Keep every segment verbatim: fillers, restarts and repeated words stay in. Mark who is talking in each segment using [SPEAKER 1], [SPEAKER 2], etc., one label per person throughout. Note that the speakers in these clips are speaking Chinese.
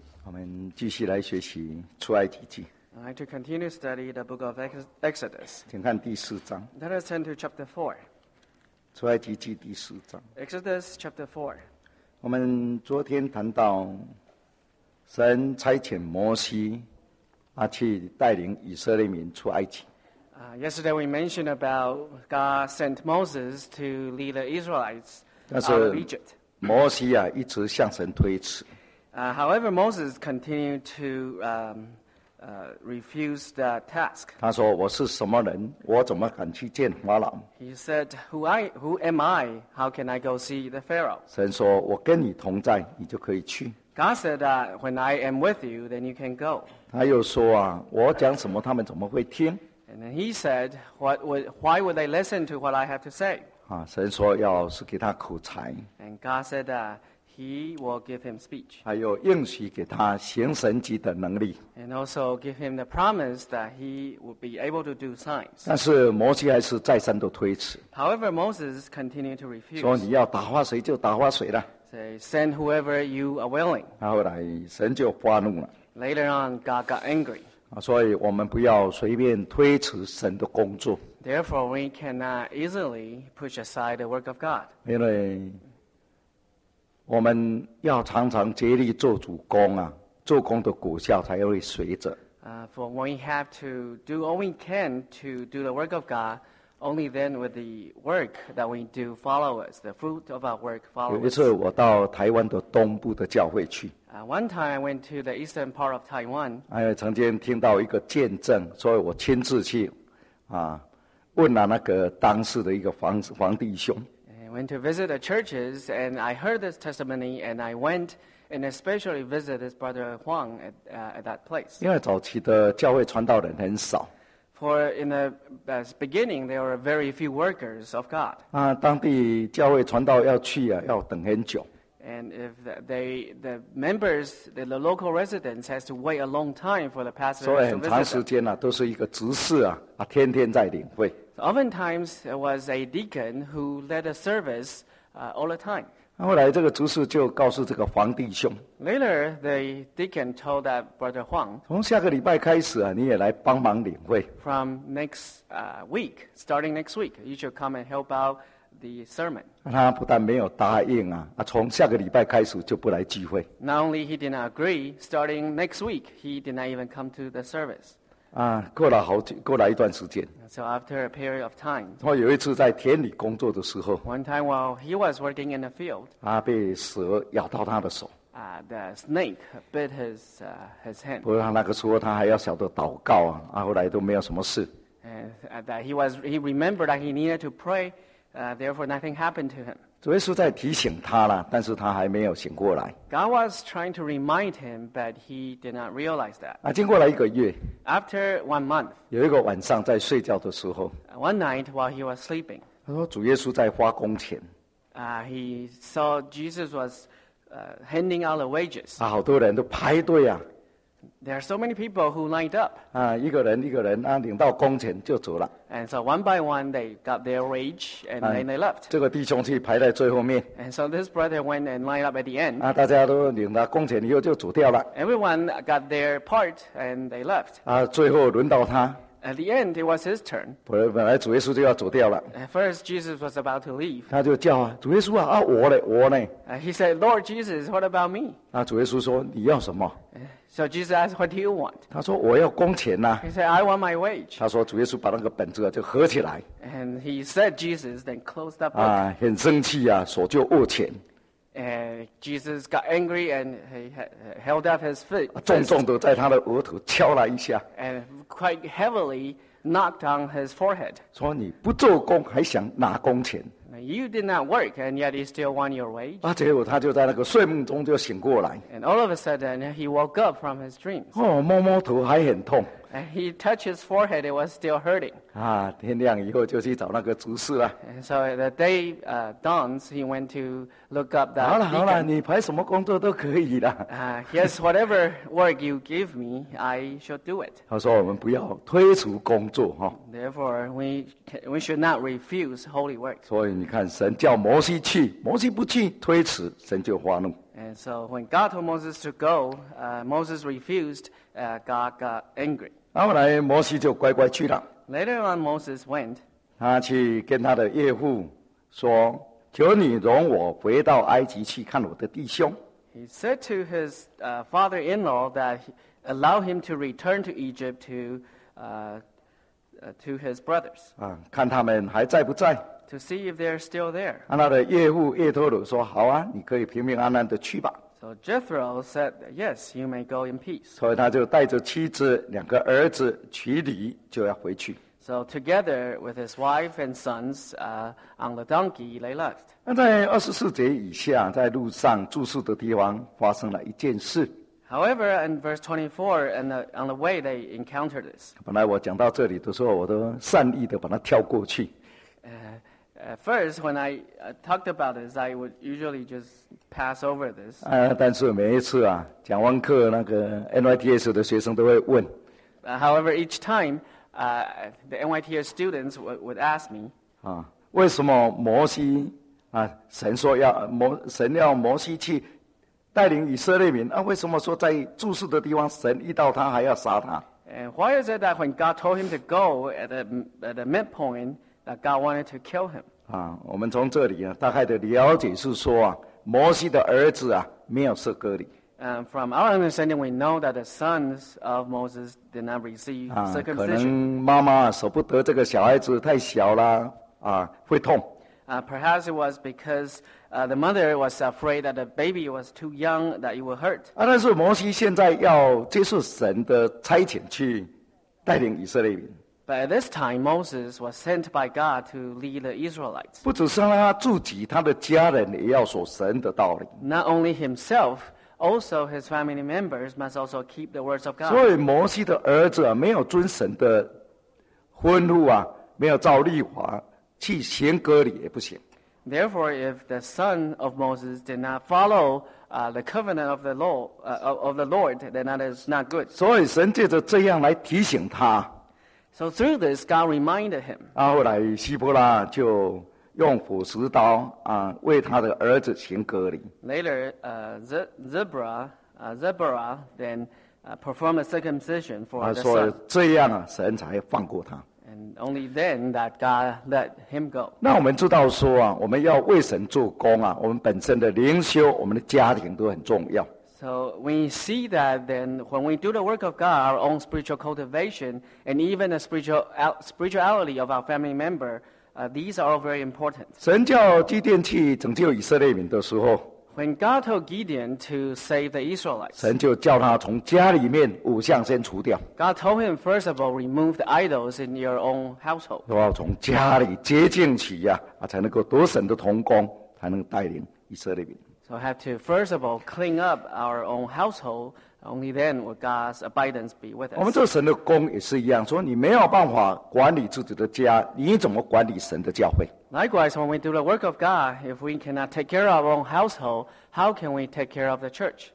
[SPEAKER 1] 我们继续来学习出埃及记，
[SPEAKER 2] I'd like to continue to study the book of Ex- Exodus.
[SPEAKER 1] 请看第四章，
[SPEAKER 2] Let us turn to chapter four.
[SPEAKER 1] 出埃及记第四章。
[SPEAKER 2] Exodus chapter four.
[SPEAKER 1] 我们昨天谈到，神差遣摩西啊去带领以色列民出埃及。
[SPEAKER 2] Uh, yesterday we mentioned about God sent Moses to lead the Israelites
[SPEAKER 1] 但
[SPEAKER 2] out of
[SPEAKER 1] 是
[SPEAKER 2] Egypt.
[SPEAKER 1] 摩西啊一直向神推辞，
[SPEAKER 2] Uh, however, Moses continued to um, uh, refuse the task.
[SPEAKER 1] 他说：“我是什么人？我怎么敢去见法老
[SPEAKER 2] He said, who, I, who am I? How can I go see the Pharaoh?？”
[SPEAKER 1] 神说：“我跟你同在，你就可以去。”
[SPEAKER 2] God said that when I am with you, then you can go.
[SPEAKER 1] 他又说啊，我讲什么他们怎么会听
[SPEAKER 2] And then he said, what would, why would they listen to what I have to say?
[SPEAKER 1] 啊？神说要是给他口才，
[SPEAKER 2] And God said that he will give him speech.
[SPEAKER 1] 还有应许给他行神迹的能力。
[SPEAKER 2] And also give him the promise that he would be able to do signs.
[SPEAKER 1] 但是摩西还是再三的推辞，
[SPEAKER 2] However, Moses continued to
[SPEAKER 1] 说
[SPEAKER 2] refuse.
[SPEAKER 1] 你要打发谁就打发谁了。
[SPEAKER 2] Say, send whoever you are willing.
[SPEAKER 1] 那后来神就发怒了
[SPEAKER 2] Later on, God got angry.
[SPEAKER 1] 啊，所以我们不要随便推辞神的工作，
[SPEAKER 2] Therefore, we cannot easily push aside the work of God.
[SPEAKER 1] 因为我们要常常竭力做主工啊，做工的果效才会随着。
[SPEAKER 2] Uh, for we have to do all we can to do the work of God, only then will the work that we do follow us. The fruit of our work
[SPEAKER 1] 有
[SPEAKER 2] follow
[SPEAKER 1] 一
[SPEAKER 2] us.
[SPEAKER 1] 次我到台湾的东部的教会去，
[SPEAKER 2] Uh, one time I went to the eastern part of Taiwan.
[SPEAKER 1] 还曾经听到一个见证，所以我亲自去啊问了那个当时的一个黄黄弟兄，
[SPEAKER 2] I went to visit the churches, and I heard this testimony, and I went and especially visited this brother Huang at, uh, at that place.
[SPEAKER 1] 因为早期的教会传道人很少
[SPEAKER 2] For in the uh, beginning, there were very few workers of God.
[SPEAKER 1] 啊，当地教会传道要去啊，要等很久。
[SPEAKER 2] And if the, they, the members, the, the local residents, has to wait a long time for the
[SPEAKER 1] 所
[SPEAKER 2] pastor
[SPEAKER 1] 以
[SPEAKER 2] to
[SPEAKER 1] 很长
[SPEAKER 2] visit
[SPEAKER 1] 时
[SPEAKER 2] them.
[SPEAKER 1] 间啊，都是一个执事啊，啊，天天在领会。
[SPEAKER 2] So oftentimes, there was a deacon who led a service uh, all the time.
[SPEAKER 1] 后来这个执事就告诉这个黄弟兄，
[SPEAKER 2] Later, the deacon told that brother Huang,
[SPEAKER 1] 从下个礼拜开始啊，你也来帮忙领会。
[SPEAKER 2] from next uh, week, starting next week, you should come and help out the sermon.
[SPEAKER 1] 他不但没有答应啊，啊，从下个礼拜开始就不来聚会
[SPEAKER 2] Not only he did not agree, starting next week, he did not even come to the service.
[SPEAKER 1] 啊。过了好久，过了一段时间，
[SPEAKER 2] So after a period of time,
[SPEAKER 1] 我有一次在田里工作的时候，
[SPEAKER 2] one time while he was working in the field,
[SPEAKER 1] 他被蛇咬到他的手。
[SPEAKER 2] uh, the snake bit his, uh, his hand.
[SPEAKER 1] 不过他那个时候他还要晓得祷告啊，啊，后来都没有什么事。
[SPEAKER 2] And uh, that he, was, he remembered that he needed to pray, uh, therefore nothing happened to him.
[SPEAKER 1] 主耶稣在提醒他了，但是他还没有醒过来。
[SPEAKER 2] God was trying to remind him, but he did not realize that.
[SPEAKER 1] 啊，经过了一个月，
[SPEAKER 2] After one month,
[SPEAKER 1] 有一个晚上在睡觉的时候，
[SPEAKER 2] uh, one night while he was sleeping,
[SPEAKER 1] 他说主耶稣在发工钱
[SPEAKER 2] uh, he saw Jesus was uh, handing out the wages.
[SPEAKER 1] 啊，好多人都排队啊，
[SPEAKER 2] There are so many people who lined up.
[SPEAKER 1] 啊，一个人一个人啊，领到工钱就走了。
[SPEAKER 2] And so one by one, they got their wage, and then they left.
[SPEAKER 1] 这个弟兄去排在最後面
[SPEAKER 2] And so this brother went and lined up at the end.
[SPEAKER 1] 啊，大家都领了工钱以後就走掉了
[SPEAKER 2] Everyone got their part, and they left.
[SPEAKER 1] 啊，最後輪到他，
[SPEAKER 2] At the end, it was his turn.
[SPEAKER 1] 本本來主耶穌就要走掉了，
[SPEAKER 2] At first, Jesus was about to leave.
[SPEAKER 1] 他就叫啊，主耶穌啊，啊我呢我呢
[SPEAKER 2] Uh, he said, Lord Jesus, what about me?
[SPEAKER 1] 啊，主耶穌說你要什麼？
[SPEAKER 2] So Jesus asked, what do you want?
[SPEAKER 1] 他說我要工錢呐、
[SPEAKER 2] He said, I want my wage.
[SPEAKER 1] 他說主耶穌把那個本子啊就合起來
[SPEAKER 2] And he said, Jesus, then closed the book.
[SPEAKER 1] 啊，很生氣啊，手就握錢，
[SPEAKER 2] And Jesus got angry, and he ha- held up his foot
[SPEAKER 1] 啊重重的在他的額頭敲了一下，
[SPEAKER 2] and quite heavily knocked on his forehead.
[SPEAKER 1] 說你不做工還想拿工錢
[SPEAKER 2] Now, you did not work, and yet you still want your wage.
[SPEAKER 1] 啊，結果他就在那個睡夢中就醒過來，
[SPEAKER 2] And all of a sudden, he woke up from his dreams.
[SPEAKER 1] 哦，摸摸頭還很痛。
[SPEAKER 2] And he touched his forehead, it was still hurting.
[SPEAKER 1] 啊，天亮以後就去找那個執事了。
[SPEAKER 2] And so the day uh, dawns, he went to look up
[SPEAKER 1] 好了
[SPEAKER 2] that
[SPEAKER 1] 好了，
[SPEAKER 2] deacon.
[SPEAKER 1] 你排什麼工作都可以了。
[SPEAKER 2] Uh, yes, whatever work you give me, I shall do it.
[SPEAKER 1] 他說我們不要推除工作哈、哦，
[SPEAKER 2] Therefore, we, ca- we should not refuse holy work.
[SPEAKER 1] 所以你看，神叫摩西去，摩西不去，推辭，神就發怒。
[SPEAKER 2] And And so when God told Moses to go, uh, Moses refused. Uh, God got angry.
[SPEAKER 1] 然后后来摩西就乖乖去了。
[SPEAKER 2] Later on, Moses went.
[SPEAKER 1] 他去跟他的岳父说：“求你容我回到埃及去看我的弟兄。”
[SPEAKER 2] He said to his uh, father-in-law that he, allow him to return to Egypt to uh, uh, to his brothers
[SPEAKER 1] 啊，看他们还在不在。
[SPEAKER 2] to see if they're still there.
[SPEAKER 1] 啊，他的岳父叶托鲁说：“好啊，你可以平平安安的去吧。”
[SPEAKER 2] So Jethro said, "Yes, you may go in peace."
[SPEAKER 1] 所以他就带着妻子、两个儿子取礼，就要回去。
[SPEAKER 2] So together with his wife and sons uh, on the donkey, they left.
[SPEAKER 1] 那在二十四节以下，在路上住宿的地方发生了一件事。
[SPEAKER 2] However, in verse twenty-four, and the, on the way they encountered this.
[SPEAKER 1] 本来我讲到这里的时候，我都善意的把它跳过去。
[SPEAKER 2] Uh, at first, when I uh, talked about this, I would usually just pass over this.
[SPEAKER 1] 啊，但是每一次啊，讲完课，那个 N Y T S 的学生都会问。
[SPEAKER 2] Uh, however, each time uh, the N Y T S students w- would ask me,
[SPEAKER 1] 啊，为什么摩西啊？神说要摩，神要摩西去带领以色列民啊？为什么说在住宿的地方，神遇到他还要杀他？
[SPEAKER 2] and why is it that when God told him to go at the, at the midpoint, that God wanted to kill him?
[SPEAKER 1] 啊，我们从这里啊，大概的了解是说啊，摩西的儿子啊，没有设割礼。
[SPEAKER 2] Um, from our understanding, we know that the sons of Moses did not receive
[SPEAKER 1] 啊，可
[SPEAKER 2] circumcision.
[SPEAKER 1] 能妈妈舍不得这个小孩子太小了，啊，会痛。
[SPEAKER 2] Uh, perhaps it was because uh, the mother was afraid that the baby was too young, that it would hurt.
[SPEAKER 1] 啊，但是摩西现在要接受神的差遣去带领以色列民，
[SPEAKER 2] But at this time, Moses was sent by God to lead the Israelites.
[SPEAKER 1] 不只是让他自己，他的家人也要守神的道理。
[SPEAKER 2] Not only himself, also his family members must also keep the words of
[SPEAKER 1] 所
[SPEAKER 2] God.
[SPEAKER 1] 以摩西的儿子啊，没有遵神的吩咐啊，没有照律法去行割礼也不行。
[SPEAKER 2] Therefore, if the son of Moses did not follow uh, the covenant of the law uh, of of the Lord, then that is not good.
[SPEAKER 1] 所以神借着这样来提醒他。
[SPEAKER 2] So through this, God reminded him.
[SPEAKER 1] 啊，后来希伯拉就用斧石刀啊，为他的儿子行割礼。
[SPEAKER 2] Later, uh, Ze- Zebra, uh, Zebra then uh, performed a circumcision for
[SPEAKER 1] 啊，
[SPEAKER 2] the
[SPEAKER 1] 所以
[SPEAKER 2] son.
[SPEAKER 1] 这样啊，神才放过他。
[SPEAKER 2] And only then that God let him go.
[SPEAKER 1] 那我们知道说啊，我们要为神做工啊，我们本身的灵修，我们的家庭都很重要。
[SPEAKER 2] So we see that then when we do the work of God, our own spiritual cultivation, and even the spiritual spirituality of our family member, uh, these are all very important.
[SPEAKER 1] 神叫基甸去拯救以色列民的时候，
[SPEAKER 2] When God told Gideon to save the Israelites,
[SPEAKER 1] 神就叫他从家里面五项先除掉，
[SPEAKER 2] God told him, first of all, remove the idols in your own household.
[SPEAKER 1] 都要从家里洁净起呀、啊，才能够得神的同工，才能带领以色列民。
[SPEAKER 2] So have to, first of all, clean up our own household. Only then will God's abundance be with
[SPEAKER 1] 我们
[SPEAKER 2] us.
[SPEAKER 1] 做神的工也是一样，说你没有办法管理自己的家，你怎么管理神的教会？
[SPEAKER 2] Likewise, when we do the work of God, if we cannot take care of our own household, how can we take care of the church?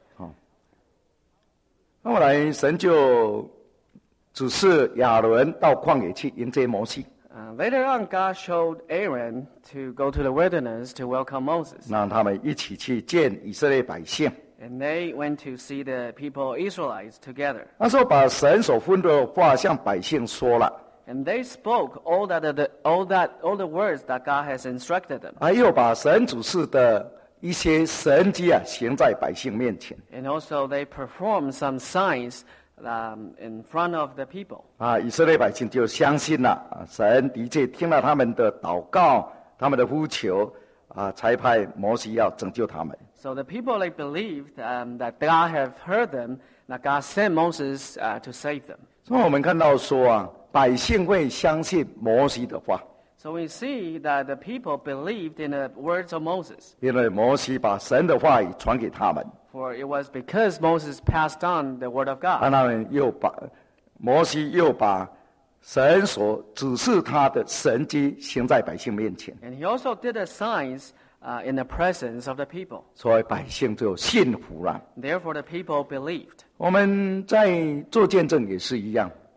[SPEAKER 1] 后来神就指示亚伦到旷野去迎接摩西，
[SPEAKER 2] Uh, later on, God showed Aaron to go to the wilderness to welcome Moses.
[SPEAKER 1] 让他们一起去见以色列百姓。
[SPEAKER 2] And they went to see the people, Israelites, together.
[SPEAKER 1] 那时候把神所吩的话向百姓说了，
[SPEAKER 2] And they spoke all that, the, all that, all the words that God has instructed them.
[SPEAKER 1] 还又把神指示的一些神迹啊行在百姓面前。
[SPEAKER 2] And also they performed some signs um, in front of the people.
[SPEAKER 1] 啊，以色列百姓就相信了，啊，神的确听了他们的祷告，他们的呼求，啊，才派摩西要拯救他们。
[SPEAKER 2] So the people, they believed um, that God have heard them, that God sent Moses uh, to save them.
[SPEAKER 1] 所以我们看到说啊，百姓会相信摩西的话，
[SPEAKER 2] So we see that the people believed in the words of Moses.
[SPEAKER 1] 因为摩西把神的话语传给他们，
[SPEAKER 2] For it was because Moses passed on the word of
[SPEAKER 1] 让
[SPEAKER 2] God.
[SPEAKER 1] 他们又把摩西又把神所指示他的神迹行在百姓面前，
[SPEAKER 2] And he also did the signs uh, in the presence of the people.
[SPEAKER 1] 所以百姓就信服了。
[SPEAKER 2] Therefore the people believed.
[SPEAKER 1] 我们在做见证也是一样，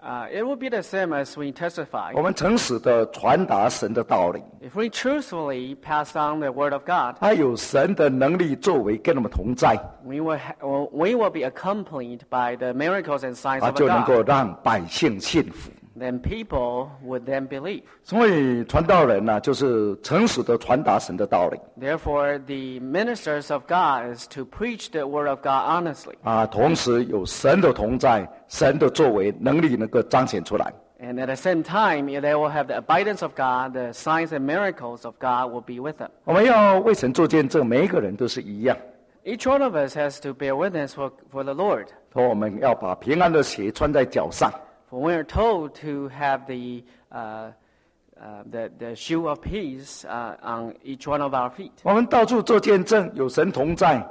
[SPEAKER 2] Uh, it will be the same as we testify.
[SPEAKER 1] 我们诚实的传达神的道理，
[SPEAKER 2] If we truthfully pass on the word of God,
[SPEAKER 1] 他有神的能力作为跟我们同在，
[SPEAKER 2] we will, ha- well, we will be accompanied by the miracles and signs
[SPEAKER 1] 他
[SPEAKER 2] of
[SPEAKER 1] 就能
[SPEAKER 2] God.
[SPEAKER 1] 够让百姓信服。
[SPEAKER 2] Then people would then believe.
[SPEAKER 1] 所以传道人呢、就是诚实的传达神的道理
[SPEAKER 2] Therefore, the ministers of God is to preach the word of God honestly.
[SPEAKER 1] 啊，同时有神的同在，神的作为能力能够彰显出来。
[SPEAKER 2] And at the same time, they will have the abidance of God, the signs and miracles of God will be with them.
[SPEAKER 1] 我们要为神做见证，每一个人都是一样。
[SPEAKER 2] Each one of us has to bear witness for, for the Lord.
[SPEAKER 1] 说我们要把平安的鞋穿在脚上，
[SPEAKER 2] For we are told to have the, uh, uh, the, the shoe of peace uh, on each one of our feet.
[SPEAKER 1] 我们到处做见证，有神同在，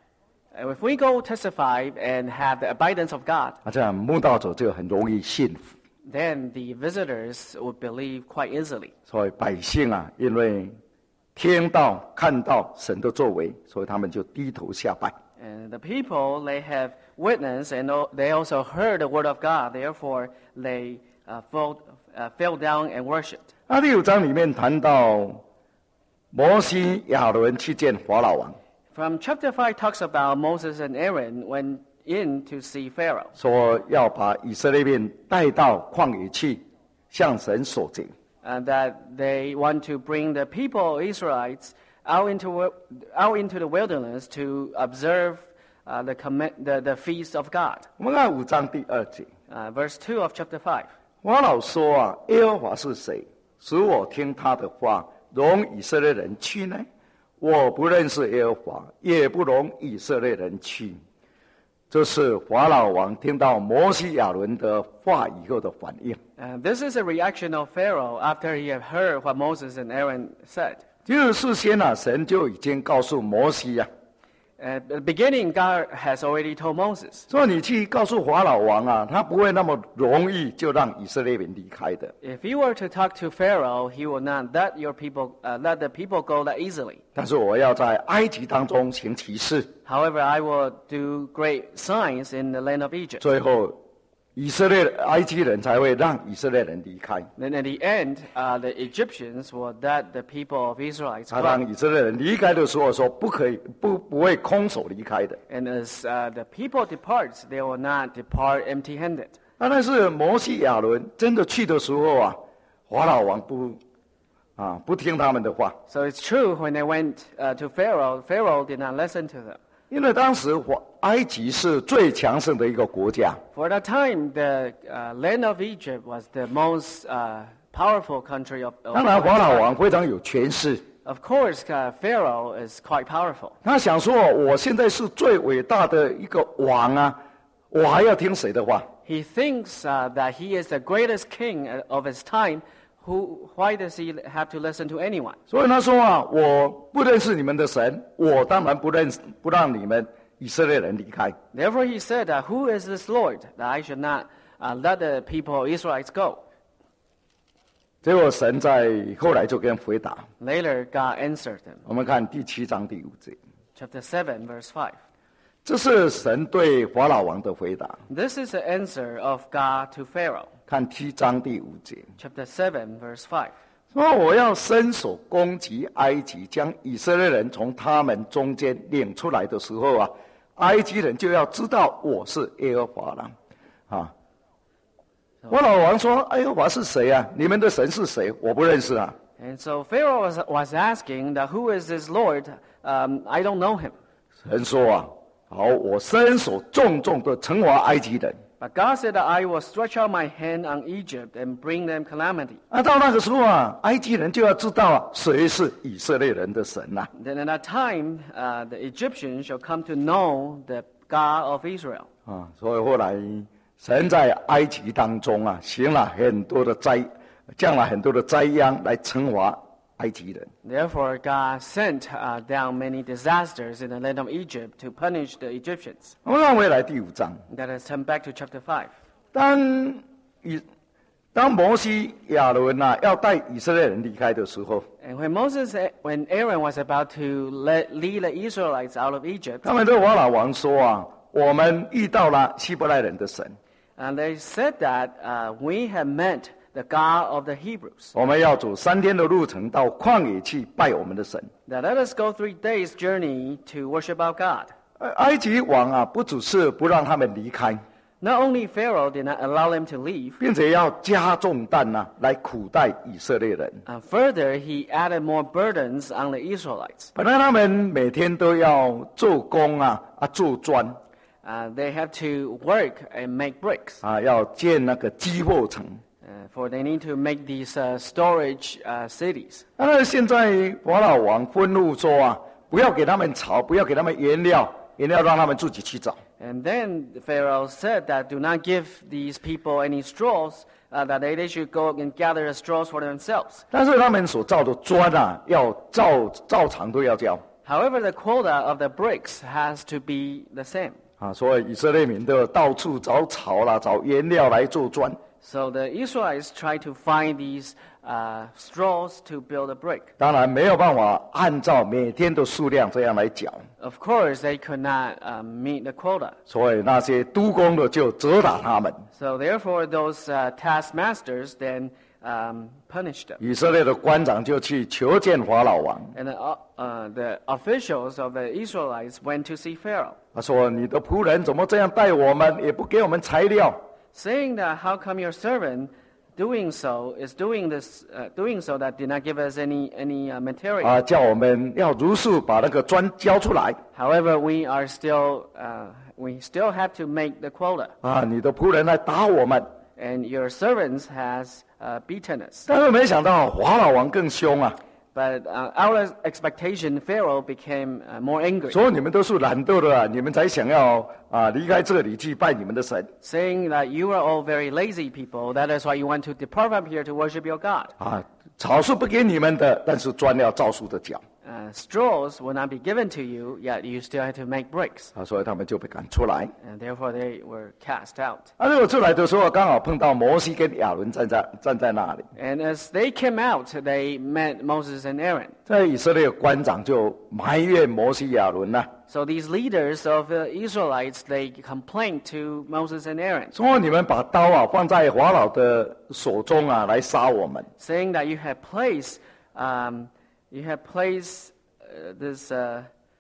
[SPEAKER 2] And if we go testify and have the abidance of God,
[SPEAKER 1] 啊，这样慕道者就很容易信服。
[SPEAKER 2] then the visitors would believe quite easily.
[SPEAKER 1] 所以百姓啊，因为听到看到神的作为，所以他们就低头下拜。
[SPEAKER 2] And the people, they have witnessed and al- they also heard the word of God. Therefore, they uh, fell, uh, fell down and worshipped.
[SPEAKER 1] 那第五章里面谈到摩西、亚伦去见法老王，
[SPEAKER 2] From chapter five talks about Moses and Aaron went in to see Pharaoh.
[SPEAKER 1] 说要把以色列民带到旷野去，向神所结。
[SPEAKER 2] And that they want to bring the people, Israelites, out into, wi- out into the wilderness to observe uh, the, comm- the, the feast of God.
[SPEAKER 1] 我们看五章第二节，
[SPEAKER 2] Uh, verse two of chapter five.
[SPEAKER 1] 法老说啊，耶和华是谁，使我听他的话，容以色列人去呢？我不认识耶和华，也不容以色列人去。这是法老王听到摩西亚伦的话以后的反应。
[SPEAKER 2] Uh, this is a reaction of Pharaoh after he had heard what Moses and Aaron said.
[SPEAKER 1] 就是事先啊，神就已经告诉摩西啊，
[SPEAKER 2] At the beginning, God has already told Moses,
[SPEAKER 1] 说你去告诉法老王啊，他不会那么容易就让以色列人离开的。
[SPEAKER 2] if you were to talk to Pharaoh, he will not let your people, uh, let the people go that easily.
[SPEAKER 1] 但是我要在埃及当中行奇事，
[SPEAKER 2] However, I will do great signs in the land of Egypt.
[SPEAKER 1] 最后以色列埃及人才会让以色列人离开。
[SPEAKER 2] Then at the end, uh, the Egyptians will let the people of Israelites
[SPEAKER 1] 他让
[SPEAKER 2] go.
[SPEAKER 1] 以色列人离开的时候说，不可以不不会空手离开的。
[SPEAKER 2] And as uh, the people departs, they will not depart empty-handed.
[SPEAKER 1] 啊，但是摩西亚伦真的去的时候啊，法老王不啊不听他们的话，
[SPEAKER 2] So it's true when they went uh, to Pharaoh, Pharaoh did not listen to them.
[SPEAKER 1] 因为当时法埃及是最强盛的一个国家。
[SPEAKER 2] For that time, the uh, land of Egypt was the most uh, powerful country of, of
[SPEAKER 1] 当然，
[SPEAKER 2] of
[SPEAKER 1] 法
[SPEAKER 2] its
[SPEAKER 1] 老
[SPEAKER 2] time.
[SPEAKER 1] 王非常有权势，
[SPEAKER 2] Of course, uh, Pharaoh is quite powerful.
[SPEAKER 1] 他想说，我现在是最伟大的一个王啊，我还要听谁的话？
[SPEAKER 2] He thinks uh, that he is the greatest king of his time. Who, why does he have to listen to anyone?
[SPEAKER 1] 所以他说啊，我不认识你们的神，我当然不认识，不让你们以色列人离开。
[SPEAKER 2] Therefore, he said, uh, who is this Lord that I should not uh, let the people, Israelites, go?
[SPEAKER 1] 结果神在后来就跟回答，
[SPEAKER 2] Later, God answered them.
[SPEAKER 1] 我们看第七章第五节，
[SPEAKER 2] Chapter seven, verse five.
[SPEAKER 1] 这是神对法老王的回答。
[SPEAKER 2] This is the answer of God to Pharaoh.
[SPEAKER 1] 看七章第五节，
[SPEAKER 2] Chapter seven, verse five.
[SPEAKER 1] 说我要伸手攻击埃及，将以色列人从他们中间领出来的时候啊，埃及人就要知道我是耶和华了。啊，法老王说：“耶和华是谁啊？你们的神是谁？我不认识啊。”
[SPEAKER 2] And so Pharaoh was, was asking that who is this Lord? Um, I don't know him.
[SPEAKER 1] 神说啊，好，我伸手重重的惩罚埃及人。
[SPEAKER 2] But God said that I will stretch out my hand on Egypt and bring them calamity.
[SPEAKER 1] 啊，到那个时候啊，埃及人就要知道啊，谁是以色列人的神呐、啊。
[SPEAKER 2] Then at that time, uh, the Egyptians shall come to know the God of Israel.
[SPEAKER 1] 啊，所以后来神在埃及当中啊，行了很多的灾，降了很多的灾殃来惩罚埃及人。
[SPEAKER 2] Therefore, God sent uh, down many disasters in the land of Egypt to punish the Egyptians.
[SPEAKER 1] 我们看回来第五章，
[SPEAKER 2] That has turned back to chapter five.
[SPEAKER 1] 当以当摩西亚伦呐、啊、要带以色列人离开的时候，
[SPEAKER 2] And when Moses, when Aaron was about to let, lead the Israelites out of Egypt,
[SPEAKER 1] 他们对法老王说啊，我们遇到了希伯来人的神。
[SPEAKER 2] And they said that uh, we have met the God of the Hebrews.
[SPEAKER 1] 我们要走三天的路程到旷野去拜我们的神。
[SPEAKER 2] That let us go three days journey to worship our God.
[SPEAKER 1] 呃埃及王啊，不只是不让他们离开，
[SPEAKER 2] Not only Pharaoh did not allow them to leave,
[SPEAKER 1] 并且要加重担呐、来苦待以色列人。
[SPEAKER 2] uh, further he added more burdens on the Israelites.
[SPEAKER 1] 本来他们每天都要做工啊啊做砖
[SPEAKER 2] Uh, they have to work and make bricks.
[SPEAKER 1] 啊，要建那个积货城。
[SPEAKER 2] Uh, for they need to make these uh, storage uh, cities.
[SPEAKER 1] 那现在法老王愤怒说啊，不要给他们草，不要给他们原料，原料让他们自己去找。
[SPEAKER 2] And then Pharaoh said that do not give these people any straws, uh, that they, they should go and gather the straws for themselves.
[SPEAKER 1] 但是他们所造的砖啊，要照照常都要交
[SPEAKER 2] However, the quota of the bricks has to be the same.
[SPEAKER 1] 啊，所以以色列民都要到处找草啦，找原料来做砖。
[SPEAKER 2] So the Israelites tried to find these uh, straws to build a brick.
[SPEAKER 1] 当然没有办法按照每天的数量这样来缴，
[SPEAKER 2] Of course, they could not um, meet the quota.
[SPEAKER 1] 所以那些督工的就责打他们。
[SPEAKER 2] So therefore, those uh, taskmasters then um, punished them.
[SPEAKER 1] 以色列的官长就去求见法老王，
[SPEAKER 2] And the, uh, uh, the officials of the Israelites went to see Pharaoh,
[SPEAKER 1] 他说：“你的仆人怎么这样待我们，也不给我们材料？
[SPEAKER 2] saying that how come your servant doing so is doing this, uh, doing so that did not give us any any uh, material.
[SPEAKER 1] 啊，叫我们要如数把那个砖交出来
[SPEAKER 2] However, we are still uh, we still have to make the quota,
[SPEAKER 1] 啊！你的仆人来打我们，
[SPEAKER 2] and your servants has uh, beaten us.
[SPEAKER 1] 但是没想到法老王更凶啊！
[SPEAKER 2] But uh, our expectation, Pharaoh became uh, more angry,
[SPEAKER 1] 说你们都是懒惰的啊，你们才想要啊离开这里去拜你们的神
[SPEAKER 2] saying that you are all very lazy people. That is why you want to depart from here to worship your God.
[SPEAKER 1] 啊！草是不给你们的，但是砖要照数的缴
[SPEAKER 2] Uh, straws will not be given to you, yet you still have to make bricks.
[SPEAKER 1] 啊，所以他们就被赶出来。
[SPEAKER 2] And therefore they were cast out.
[SPEAKER 1] 啊，那我出来的时候，刚好碰到摩西跟亚伦站在站在那里，
[SPEAKER 2] And as they came out, they met Moses and Aaron.
[SPEAKER 1] 在以色列官长就埋怨摩西亚伦呐、
[SPEAKER 2] So these leaders of the Israelites, they complained to Moses and Aaron,
[SPEAKER 1] 说你们把刀啊放在法老的手中啊，来杀我们。
[SPEAKER 2] saying that you have placed, um, you have placed uh, this, uh,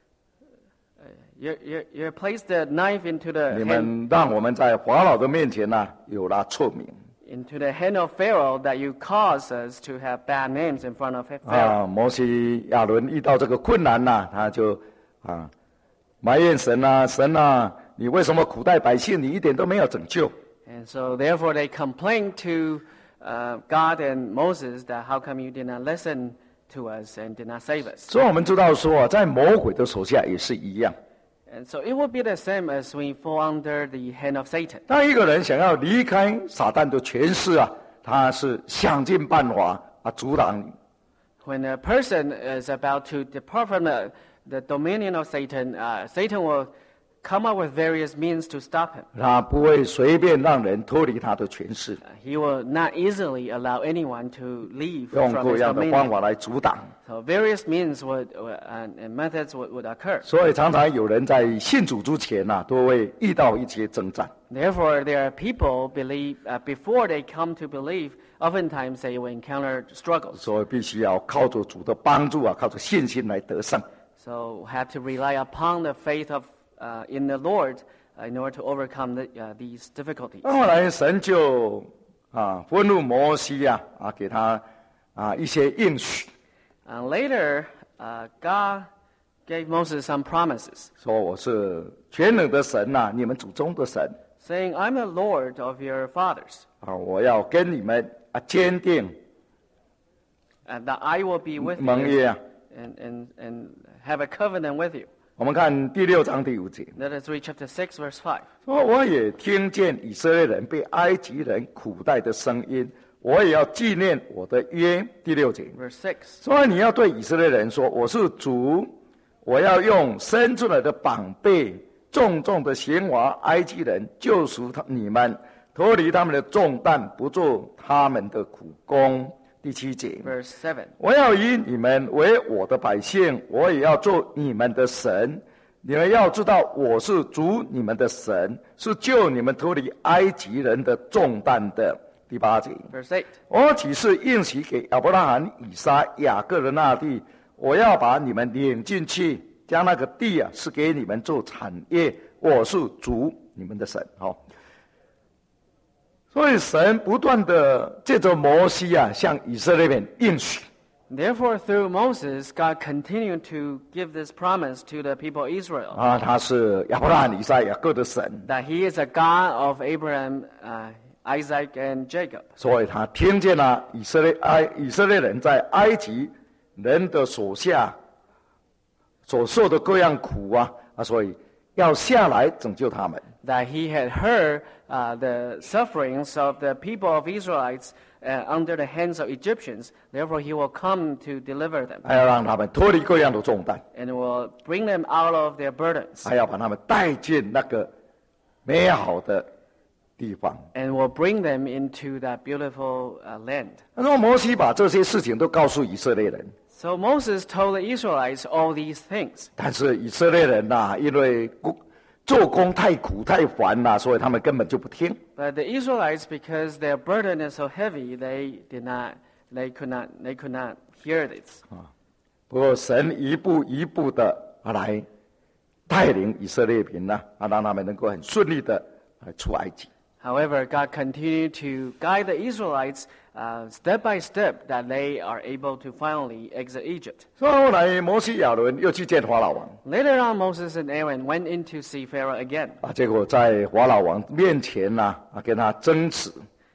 [SPEAKER 2] uh, you, you, you have placed the knife into the
[SPEAKER 1] 你
[SPEAKER 2] hand,
[SPEAKER 1] 们让我们在法老的面前呢、有了错名
[SPEAKER 2] into the hand of Pharaoh, that you cause us to have bad names in front of Pharaoh.
[SPEAKER 1] 啊！摩西亚伦遇到这个困难呐、他就啊埋怨神啊，神啊，你为什么苦待百姓？你一点都没有拯救。
[SPEAKER 2] And so therefore they complained to uh, God and Moses that how come you did not listen to us and did not save us.
[SPEAKER 1] 所以我们知道说啊，在魔鬼的手下也是一样。
[SPEAKER 2] And so it would be the same as we fall under the hand of Satan.
[SPEAKER 1] 当一个人想要离开撒旦的权势啊，他是想尽办法啊阻挡你。
[SPEAKER 2] When a person is about to depart from the, the dominion of Satan, uh, Satan will come up with various means to stop him.
[SPEAKER 1] 他不会随便让人脱离他的权势，
[SPEAKER 2] Uh, he will not easily allow anyone to leave
[SPEAKER 1] 用
[SPEAKER 2] from
[SPEAKER 1] 各
[SPEAKER 2] his
[SPEAKER 1] 样的方
[SPEAKER 2] dominion.
[SPEAKER 1] 法来阻挡。
[SPEAKER 2] So various means would, would, and, and methods would, would occur.
[SPEAKER 1] 所以常常有人在信主之前呐、都会遇到一些征战。
[SPEAKER 2] Therefore, there are people believe uh, before they come to believe. Oftentimes, they will encounter struggles.
[SPEAKER 1] 所以必须要靠着主的帮助啊，靠着信心来得胜。
[SPEAKER 2] So, have to rely upon the faith of uh, in the Lord uh, in order to overcome the, uh, these difficulties.
[SPEAKER 1] 那后来神就啊吩咐摩西啊啊给他啊一些应许，
[SPEAKER 2] Uh, later, uh, God gave Moses some promises,
[SPEAKER 1] 说我是全能的神呐、你们祖宗的神
[SPEAKER 2] saying, "I'm the Lord of your fathers,
[SPEAKER 1] 啊，我要跟你们啊坚定
[SPEAKER 2] and that I will be with
[SPEAKER 1] 盟
[SPEAKER 2] you
[SPEAKER 1] 约啊。
[SPEAKER 2] and, and, and have a covenant with you."
[SPEAKER 1] 我们看第六章第五节，
[SPEAKER 2] Let us read chapter six, verse five.
[SPEAKER 1] 说我也听见以色列人被埃及人苦待的声音，我也要纪念我的约。第六节。
[SPEAKER 2] Verse six.
[SPEAKER 1] 所以你要对以色列人说：“我是主，我要用伸出来的膀臂，重重的刑罚埃及人，救赎他你们，脱离他们的重担，不做他们的苦工。”第七节。
[SPEAKER 2] Verse seven.
[SPEAKER 1] 我要以你们为我的百姓，我也要做你们的神。 你们要知道，我是主你们的神，是救你们脱离埃及人的重担的。第八节，
[SPEAKER 2] Verse eight.
[SPEAKER 1] 我岂是应许给亚伯拉罕、以撒、雅各的那地？我要把你们领进去，将那个地啊，是给你们做产业。我是主你们的神。好，所以神不断的借着摩西啊，向以色列人应许。
[SPEAKER 2] Therefore, through Moses, God continued to give this promise to the people of Israel.
[SPEAKER 1] 啊，他是亚伯拉罕、以撒、雅各的神，
[SPEAKER 2] That he is a God of Abraham, uh, Isaac, and Jacob.
[SPEAKER 1] 所以他听见了以色列埃以色列人在埃及人的手下所受的各样苦啊啊，所以要下来拯救他们。
[SPEAKER 2] That he had heard uh, the sufferings of the people of Israelites uh, under the hands of Egyptians. Therefore, he will come to deliver them
[SPEAKER 1] 还要让他们脱离各样的重担，
[SPEAKER 2] and will bring them out of their burdens
[SPEAKER 1] 还要把他们带进那个美好的地方。
[SPEAKER 2] and will bring them into that beautiful uh, land.
[SPEAKER 1] 他说摩西把这些事情都告诉以色列人，
[SPEAKER 2] So Moses told the Israelites all these things.
[SPEAKER 1] 但是以色列人呐、啊，因为做工太苦太烦了、啊，所以他们根本就不听。
[SPEAKER 2] But the Israelites, because their burden is so heavy, they did not, they could not, they could not hear this.
[SPEAKER 1] 不过神一步一步的来带领以色列民呢、啊，让他们能够很顺利的来出埃及。
[SPEAKER 2] However, God continued to guide the Israelites uh, step by step that they are able to finally exit Egypt.
[SPEAKER 1] 所以后来摩西亚伦又去见法老王
[SPEAKER 2] Later on, Moses and Aaron went in to see Pharaoh again.
[SPEAKER 1] 啊，结果在法老王面前呢、啊，啊跟他争执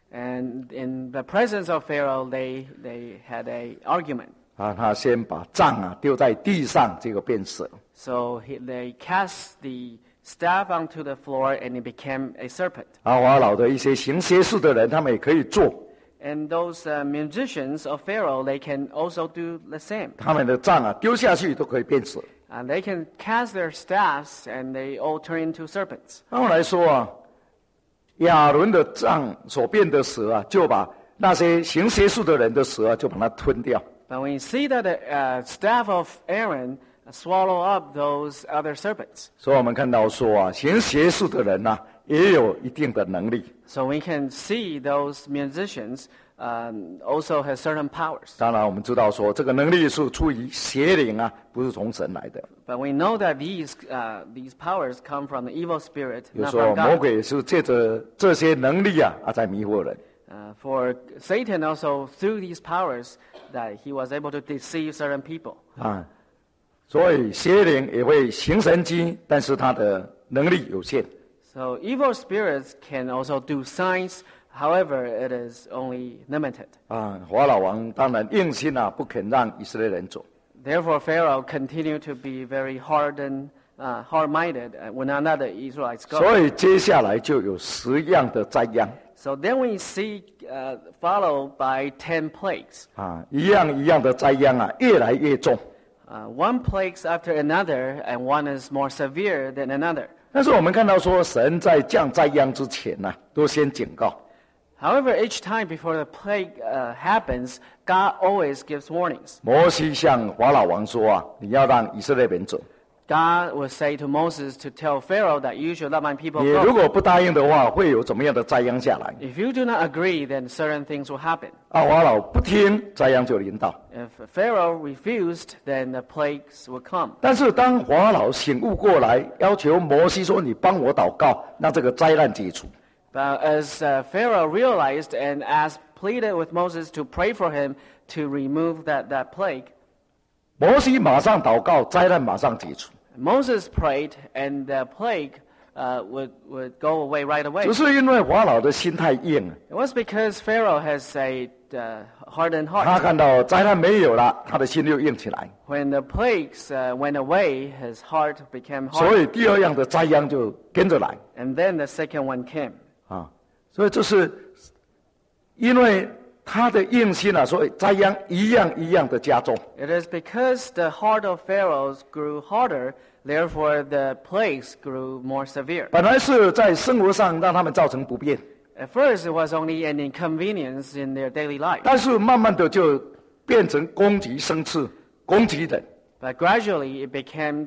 [SPEAKER 2] And in the presence of Pharaoh, they, they had an argument.
[SPEAKER 1] 啊，他先把杖啊丢在地上，结果变蛇。
[SPEAKER 2] So he, they cast the staff onto the floor and it became a serpent.
[SPEAKER 1] 啊，法老的一些行邪术的人，他们也可以做，
[SPEAKER 2] And those uh, musicians of Pharaoh, they can also do the same.
[SPEAKER 1] 他们的杖啊丢下去都可以变蛇。
[SPEAKER 2] And they can cast their staffs and they all turn into serpents.
[SPEAKER 1] 后来说啊，亚伦的杖所变的蛇啊，就把那些行邪术的人的蛇啊，就把它吞掉。
[SPEAKER 2] But when you see that the uh, staff of Aaron swallow up those other serpents,
[SPEAKER 1] 所以我们看到说啊，行邪术的人呐、啊，也有一定的能力。
[SPEAKER 2] so we can see those musicians um, also have certain powers.
[SPEAKER 1] 当然，我们知道说这个能力是出于邪灵啊，不是从神来的。
[SPEAKER 2] But we know that these, uh, these powers come from the evil spirit,
[SPEAKER 1] 有
[SPEAKER 2] not
[SPEAKER 1] 时候
[SPEAKER 2] from
[SPEAKER 1] 魔
[SPEAKER 2] God.
[SPEAKER 1] 鬼是借着这些能力啊啊在迷惑人。
[SPEAKER 2] Uh, for Satan also, through these powers, that he was able to deceive certain people.
[SPEAKER 1] 啊，所以邪灵也会行神迹，但是他的能力有限。
[SPEAKER 2] So evil spirits can also do signs, however, it is only limited.
[SPEAKER 1] 啊，法老王当然硬心啊，不肯让以色列人走。
[SPEAKER 2] Therefore, Pharaoh continued to be very hardened, uh, hard-minded, uh, when not let the Israelites go.
[SPEAKER 1] 所以接下来就有十样的灾殃
[SPEAKER 2] So then we see, uh, followed by ten plagues.
[SPEAKER 1] 啊，一样一样的灾殃啊，越来越重。
[SPEAKER 2] Uh, one plague after another, and one is more severe than another.
[SPEAKER 1] 但是我们看到说，神在降灾殃之前呢、啊，都先警告。
[SPEAKER 2] However, each time before the plague uh, happens, God always gives warnings.
[SPEAKER 1] 摩西向法老王说啊，你要让以色列人走。
[SPEAKER 2] God will say to Moses to tell Pharaoh that you should let my people
[SPEAKER 1] 你如
[SPEAKER 2] go.
[SPEAKER 1] 果不答应的话，会有怎么样的灾殃下来？
[SPEAKER 2] If you do not agree, then certain things will happen.
[SPEAKER 1] 啊，法老不听，灾殃就临到。
[SPEAKER 2] If Pharaoh refused, then the plagues will come.
[SPEAKER 1] 但是当法老醒悟过来，要求摩西说：“你帮我祷告，让这个灾难解除。”
[SPEAKER 2] But as uh, Pharaoh realized and as pleaded with Moses to pray for him to remove that, that plague,
[SPEAKER 1] 摩西马上祷告，灾难马上解除。
[SPEAKER 2] Moses prayed and the plague uh, would, would go away right away.
[SPEAKER 1] 只是因为法老的心太硬，
[SPEAKER 2] It was because Pharaoh has a uh, hardened
[SPEAKER 1] 他
[SPEAKER 2] heart.
[SPEAKER 1] 看到灾难没有了，他的心又硬起来，
[SPEAKER 2] When the plagues uh, went away, his heart became
[SPEAKER 1] 所
[SPEAKER 2] hard.
[SPEAKER 1] 以第二样的灾殃就跟着来
[SPEAKER 2] And then the second one came.
[SPEAKER 1] 啊。所以这是因为他的硬心啊，所以灾殃一样一样的加重。
[SPEAKER 2] It is because the heart of Pharaoh grew harder, therefore the plagues grew more severe.
[SPEAKER 1] 本来是在生活上让他们造成不便，
[SPEAKER 2] At first, it was only an inconvenience in their daily life.
[SPEAKER 1] 但是慢慢的就变成攻击生刺、攻击人。
[SPEAKER 2] But gradually, it became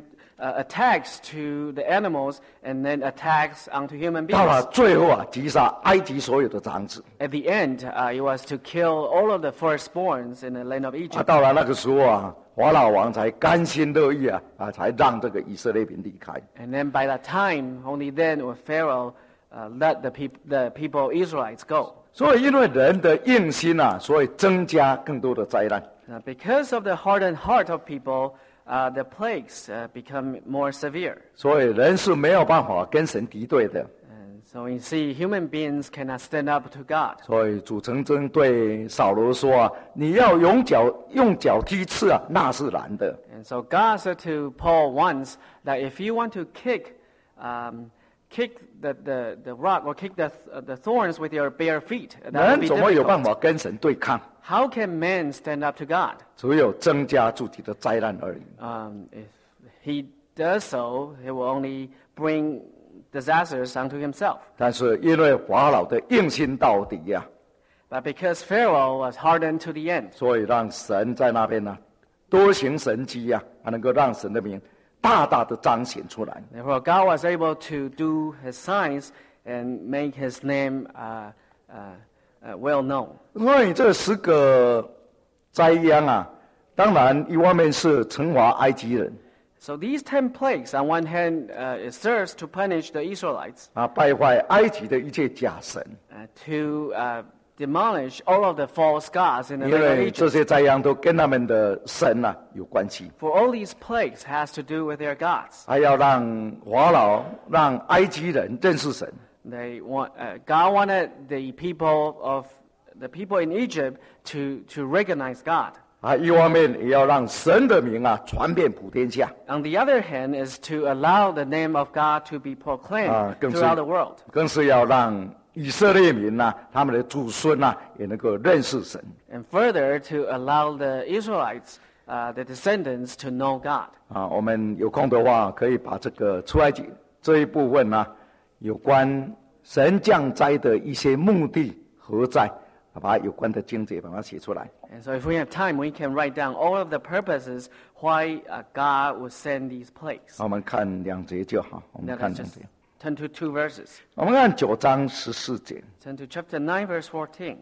[SPEAKER 2] uh, attacks to the animals and then attacks onto human
[SPEAKER 1] 到了
[SPEAKER 2] beings.
[SPEAKER 1] 最后啊，击杀埃及所有的长子。
[SPEAKER 2] At the end, uh, it was to kill all of the firstborns in the land of
[SPEAKER 1] 啊，
[SPEAKER 2] Egypt.
[SPEAKER 1] 到了那个时候啊，法老王才甘心乐意啊啊，才让这个以色列民离开。
[SPEAKER 2] And then by that time, only then will Pharaoh uh, let the, peop- the people Israelites go.
[SPEAKER 1] 所以因为人的硬心啊，所以增加更多的灾难。
[SPEAKER 2] Uh, because of the hardened heart of people, uh, the plagues uh, become more severe.
[SPEAKER 1] 所以人是没有办法跟神敌对的。
[SPEAKER 2] And so you see, human beings cannot stand up to God.
[SPEAKER 1] 所以主曾经对扫罗说啊：“你要用脚用脚踢刺啊，那是难的。
[SPEAKER 2] And so God said to Paul once that if you want to kick, um, kick the, the, the rock or kick the, uh, the thorns with your bare feet, that would
[SPEAKER 1] 人
[SPEAKER 2] be
[SPEAKER 1] 怎么有办
[SPEAKER 2] difficult.
[SPEAKER 1] 法跟神对抗？
[SPEAKER 2] How can man stand up to God?
[SPEAKER 1] 只有增加自己的灾难而已。
[SPEAKER 2] Um, if he does so, he will only bring disasters unto himself.
[SPEAKER 1] 但是因为法老的硬心到底呀、
[SPEAKER 2] But because Pharaoh was hardened to the end,
[SPEAKER 1] 所以让神在那边呢、多行神迹呀、还能够让神的名大大的彰显出来。
[SPEAKER 2] therefore God was able to do his signs and make his name uh, uh, uh, well known.
[SPEAKER 1] 所以这十个灾殃啊，当然一方面是惩罚埃及人
[SPEAKER 2] So these ten plagues, on one hand, uh, it serves to punish the Israelites,
[SPEAKER 1] 啊，败坏埃及的一切假神，
[SPEAKER 2] uh, to uh, demolish all of the false gods in the
[SPEAKER 1] 因
[SPEAKER 2] land of
[SPEAKER 1] 为这
[SPEAKER 2] Egypt.
[SPEAKER 1] 些灾殃都跟他们的神啊有关系。
[SPEAKER 2] For all these plagues has to do with their gods.
[SPEAKER 1] 还要让法老、让埃及人认识神，
[SPEAKER 2] They want, uh, God wanted the people of the people in Egypt to, to recognize God.
[SPEAKER 1] 啊，一方面也要让神的名啊传遍普天下，
[SPEAKER 2] On the other hand, is to allow the name of God to be proclaimed
[SPEAKER 1] 啊，更是
[SPEAKER 2] throughout the world.
[SPEAKER 1] 更是要让以色列民呐、他们的祖孙呐、也能够认识神。
[SPEAKER 2] And further, to allow the Israelites, uh, the descendants, to know God.
[SPEAKER 1] 啊，我们有空的话，可以把这个出埃及这一部分呢、有关神降灾的一些目的何在，啊把有关的经节把它写出来。
[SPEAKER 2] And so if we have time, we can write down all of the purposes why uh, God would send these plagues.
[SPEAKER 1] 我们看两节就好，我们
[SPEAKER 2] Now
[SPEAKER 1] 看
[SPEAKER 2] let's
[SPEAKER 1] 两
[SPEAKER 2] just
[SPEAKER 1] 节。
[SPEAKER 2] turn to two verses.
[SPEAKER 1] 我们看九章十四节，
[SPEAKER 2] Turn to chapter nine, verse fourteen.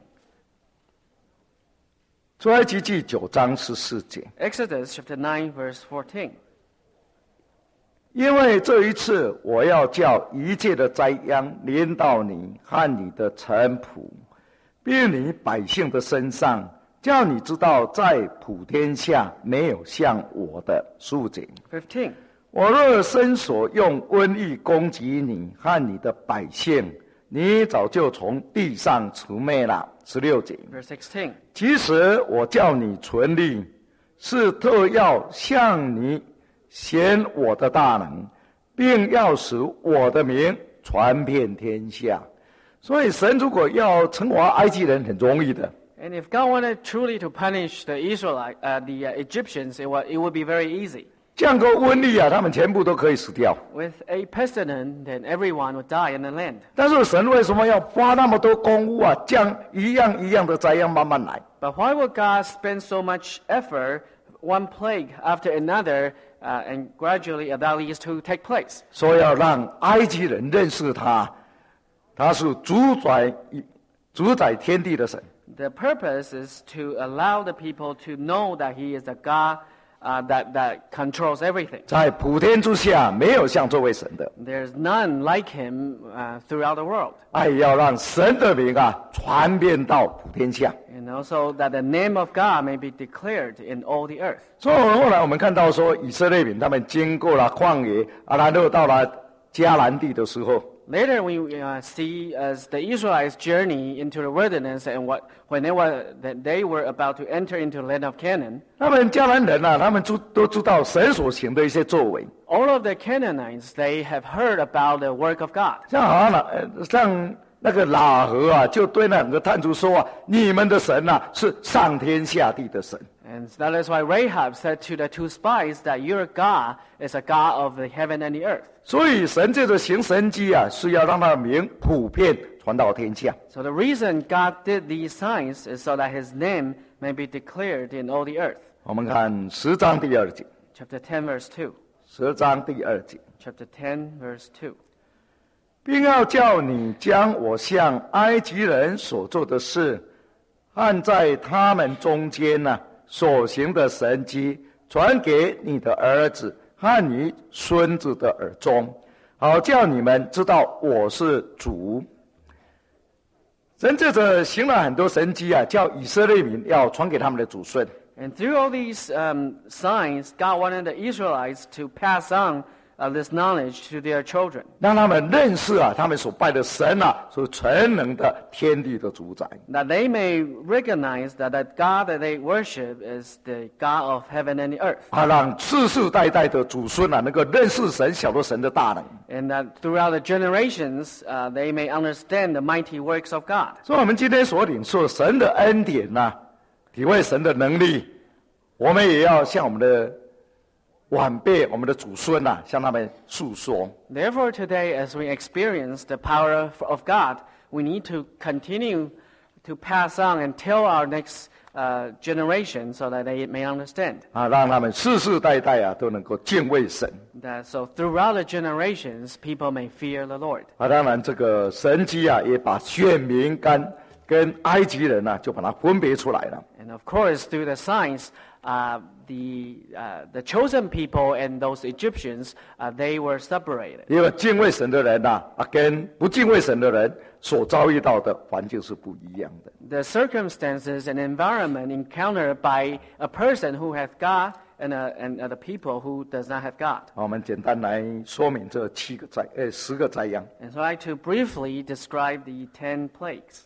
[SPEAKER 1] 出埃及记九章十四节。
[SPEAKER 2] Exodus chapter nine, verse fourteen.
[SPEAKER 1] 因为这一次，我要叫一切的灾殃临到你和你的臣仆，并你百姓的身上，叫你知道，在普天下没有像我的数节。
[SPEAKER 2] fifteen.
[SPEAKER 1] 我若伸手用瘟疫攻击你和你的百姓，你早就从地上除灭了。十六节。
[SPEAKER 2] Verse sixteen.
[SPEAKER 1] 其实我叫你存立，是特要向你显我的大能，并要使我的名传遍天下。所以神如果要惩罚埃及人，很容易的。
[SPEAKER 2] And if God wanted truly to punish the Israelite, uh, the uh, Egyptians, it, wa- it would be very easy.
[SPEAKER 1] 降个瘟疫啊，他们全部都可以死掉。
[SPEAKER 2] With a pestilence, then everyone would die in the land.
[SPEAKER 1] 但是神为什么要花那么多功夫啊，降一样一样的灾殃慢慢来？
[SPEAKER 2] But why would God spend so much effort, one plague after another, uh, and gradually allow these to take place?
[SPEAKER 1] 说要让埃及人认识他，他是主宰主宰天地的神。
[SPEAKER 2] The purpose is to allow the people to know that He is a God uh, that, that controls everything.
[SPEAKER 1] 在普天之下，没有像这位神的。
[SPEAKER 2] There's none like Him uh, throughout the world.
[SPEAKER 1] 爱要让神的名啊传遍到普天下。
[SPEAKER 2] And also that the name of God may be declared in all the earth.
[SPEAKER 1] 所以后来我们看到说，以色列民他们经过了旷野，啊，然后到了迦南地的时候，
[SPEAKER 2] Later we uh, see as the Israelites journey into the wilderness and what, when they were, that they were about to enter into the land of Canaan,
[SPEAKER 1] 他们迦南人啊，他们知都知道神所行的一些作为，
[SPEAKER 2] all of the Canaanites, they have heard about the work of God.
[SPEAKER 1] 像好像呃像那个喇合啊，就对那两个探子说啊，你们的神啊是上天下地的神。
[SPEAKER 2] And that is why Rahab said to the two spies that your God is a God of the heaven and the earth.
[SPEAKER 1] 所以神借着行神迹啊，是要让他的名普遍传到天下。
[SPEAKER 2] So the reason God did these signs is so that His name may be declared in all the earth.
[SPEAKER 1] 我们看十章第二节，
[SPEAKER 2] Chapter ten, verse two.
[SPEAKER 1] 十二章第二节。
[SPEAKER 2] chapter ten, verse two.
[SPEAKER 1] 并要叫你将我向埃及人所做的事，和在他们中间呢、啊、所行的神迹，传给你的儿子和你孙子的耳中，好叫你们知道我是主。神借着行了很多神迹啊，叫以色列民要传给他们的祖孙。
[SPEAKER 2] And through all these um, signs, God wanted the Israelites to pass on uh, this knowledge to their children.
[SPEAKER 1] 让他们认识啊，他们所拜的神啊，是全能的天地的主宰。
[SPEAKER 2] That they may recognize that the God that they worship is the God of heaven and the earth.
[SPEAKER 1] 啊，让世世代代的祖孙啊，能够认识神、晓得神的大能。
[SPEAKER 2] And that throughout the generations, uh, they may understand the mighty works of God.
[SPEAKER 1] 所以，我们今天所领受神的恩典呐、啊，体会神的能力，我们也要向我们的晚辈、我们的祖孙呐、啊，向他们诉说。
[SPEAKER 2] Therefore, today, as we experience the power of, of God, we need to continue to pass on and tell our next uh, generation so that they may understand.
[SPEAKER 1] 啊，让他们世世代代啊都能够敬畏神。
[SPEAKER 2] That so throughout the generations, people may fear the Lord.
[SPEAKER 1] 啊，当然这个神迹啊，也把选民跟跟埃及人啊，就把它分别出来了。
[SPEAKER 2] And of course, through the signs, uh, the uh, the chosen people and those Egyptians, uh, they were separated.
[SPEAKER 1] 因为敬畏神的人呐、啊，啊，跟不敬畏神的人所遭遇到的环境是不一样的。
[SPEAKER 2] The circumstances and environment encountered by a person who has God and uh, and other people who does not have God.
[SPEAKER 1] 好，我们简单来说明这七个灾，呃，十个灾殃。
[SPEAKER 2] And so I like to briefly describe the ten plagues.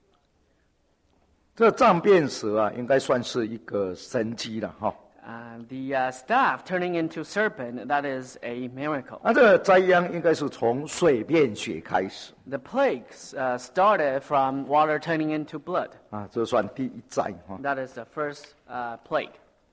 [SPEAKER 1] 这杖变蛇啊，应该算是一个神迹了哈。
[SPEAKER 2] Uh, the uh, staff turning into serpent, that is a miracle.
[SPEAKER 1] 那这个灾殃应该是从水变血开始
[SPEAKER 2] The plagues uh, started from water turning into blood.
[SPEAKER 1] 啊，这算第一灾哈。
[SPEAKER 2] That is the first uh, plague.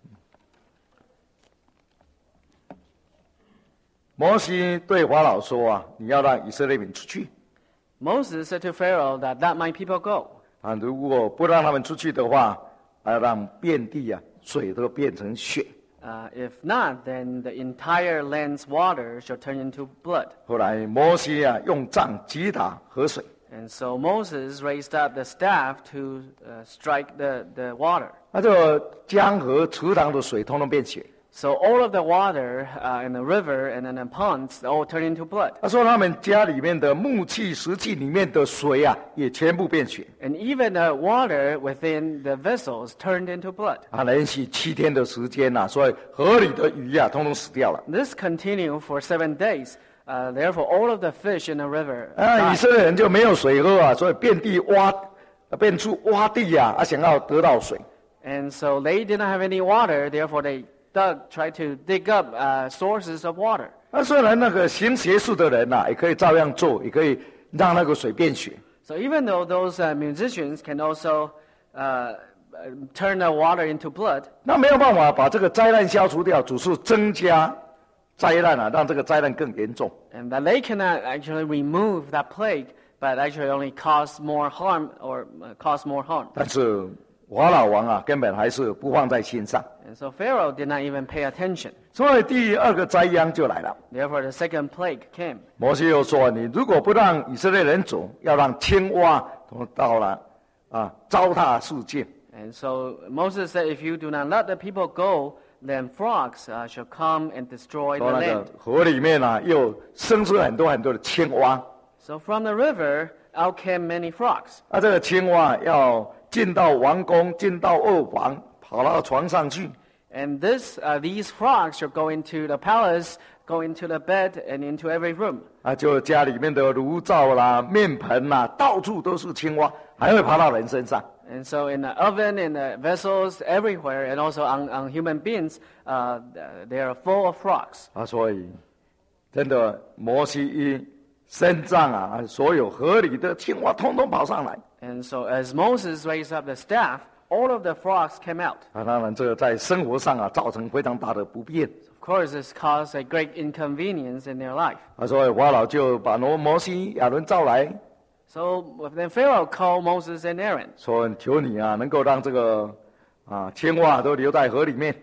[SPEAKER 1] 摩西对法老说啊，你要让以色列民出去
[SPEAKER 2] Moses said to Pharaoh that let my people go.
[SPEAKER 1] 啊，如果不让他们出去的话，啊，让遍地啊水都变成血。
[SPEAKER 2] Uh, if not, then the entire land's water shall turn into blood.
[SPEAKER 1] 后来摩西啊用杖击打河水，
[SPEAKER 2] And so Moses raised up the staff to uh, strike the, the water.
[SPEAKER 1] 那这个江河池塘的水通通变血。
[SPEAKER 2] So all of the water uh, in the river and in the ponds all turn into blood.
[SPEAKER 1] 他说他们家里面的木器、石器里面的水啊，也全部变血。
[SPEAKER 2] And even the water within the vessels turned into blood.
[SPEAKER 1] 啊，连续七天的时间呐、啊，所以河里的鱼啊，通通死掉了。
[SPEAKER 2] This continued for seven days. Uh, therefore, all of the fish in the river
[SPEAKER 1] 啊，以
[SPEAKER 2] died.
[SPEAKER 1] 色列人就没有水喝啊，所以遍地挖，变出挖地呀、啊，啊，想要得到水。
[SPEAKER 2] And so they did not have any water. Therefore, they dug, tried to dig up uh, sources of water.
[SPEAKER 1] 那、啊、虽然那个行邪术的人呐、啊，也可以照样做，也可以让那个水变血。
[SPEAKER 2] So even though those uh, musicians can also uh, turn the water into blood,
[SPEAKER 1] 那没有办法把这个灾难消除掉，只是增加灾难啊，让这个灾难更严重。
[SPEAKER 2] and that they cannot actually remove that plague, but actually only cause more harm or uh, cause more harm.
[SPEAKER 1] 但是法老王啊，根本还是不放在心上。
[SPEAKER 2] And so Pharaoh did not even pay attention.
[SPEAKER 1] 所以第二个灾殃就来了。
[SPEAKER 2] Therefore, the second plague came.
[SPEAKER 1] 摩西又说：“你如果不让以色列人走，要让青蛙都到了啊糟蹋世界。
[SPEAKER 2] And so Moses said, if you do not let the people go, then frogs uh, shall come and destroy
[SPEAKER 1] 说
[SPEAKER 2] the
[SPEAKER 1] 那个
[SPEAKER 2] land.
[SPEAKER 1] 河里面啊，又生出很多很多的青蛙。
[SPEAKER 2] So from the river out came many frogs.
[SPEAKER 1] 啊，这个青蛙要进到王宫，进到卧房，跑到床上去。
[SPEAKER 2] And this, uh, these frogs shall go into the palace, go into the bed, and into every room.
[SPEAKER 1] 啊，就家里面的炉灶啦、面盆啦，到处都是青蛙，还会爬到人身上。
[SPEAKER 2] And so in the oven, in the vessels, everywhere, and also on, on human beings, uh, they are full of frogs.
[SPEAKER 1] 啊，所以真的摩西一伸杖啊，所有河里的青蛙通通跑上来。
[SPEAKER 2] And so as Moses raised up the staff, all of the frogs came out.
[SPEAKER 1] 啊，当然这个在生活上啊，造成非常大的不便。
[SPEAKER 2] Of course, this caused a great inconvenience in their life.
[SPEAKER 1] 啊，所以法老就把摩摩西、亚伦召来，
[SPEAKER 2] So then Pharaoh called Moses and Aaron.
[SPEAKER 1] 说：“求你啊，能够让这个啊青蛙都留在河里面。”
[SPEAKER 2] And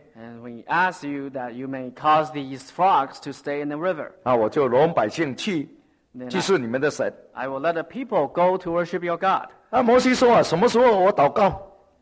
[SPEAKER 2] we ask you that you may cause these frogs to stay in the river.
[SPEAKER 1] 啊，我就容百姓去
[SPEAKER 2] Then
[SPEAKER 1] 祭祀你们的神。
[SPEAKER 2] I will let the people go to worship your God.
[SPEAKER 1] 啊，摩西说啊，什么时候我祷告？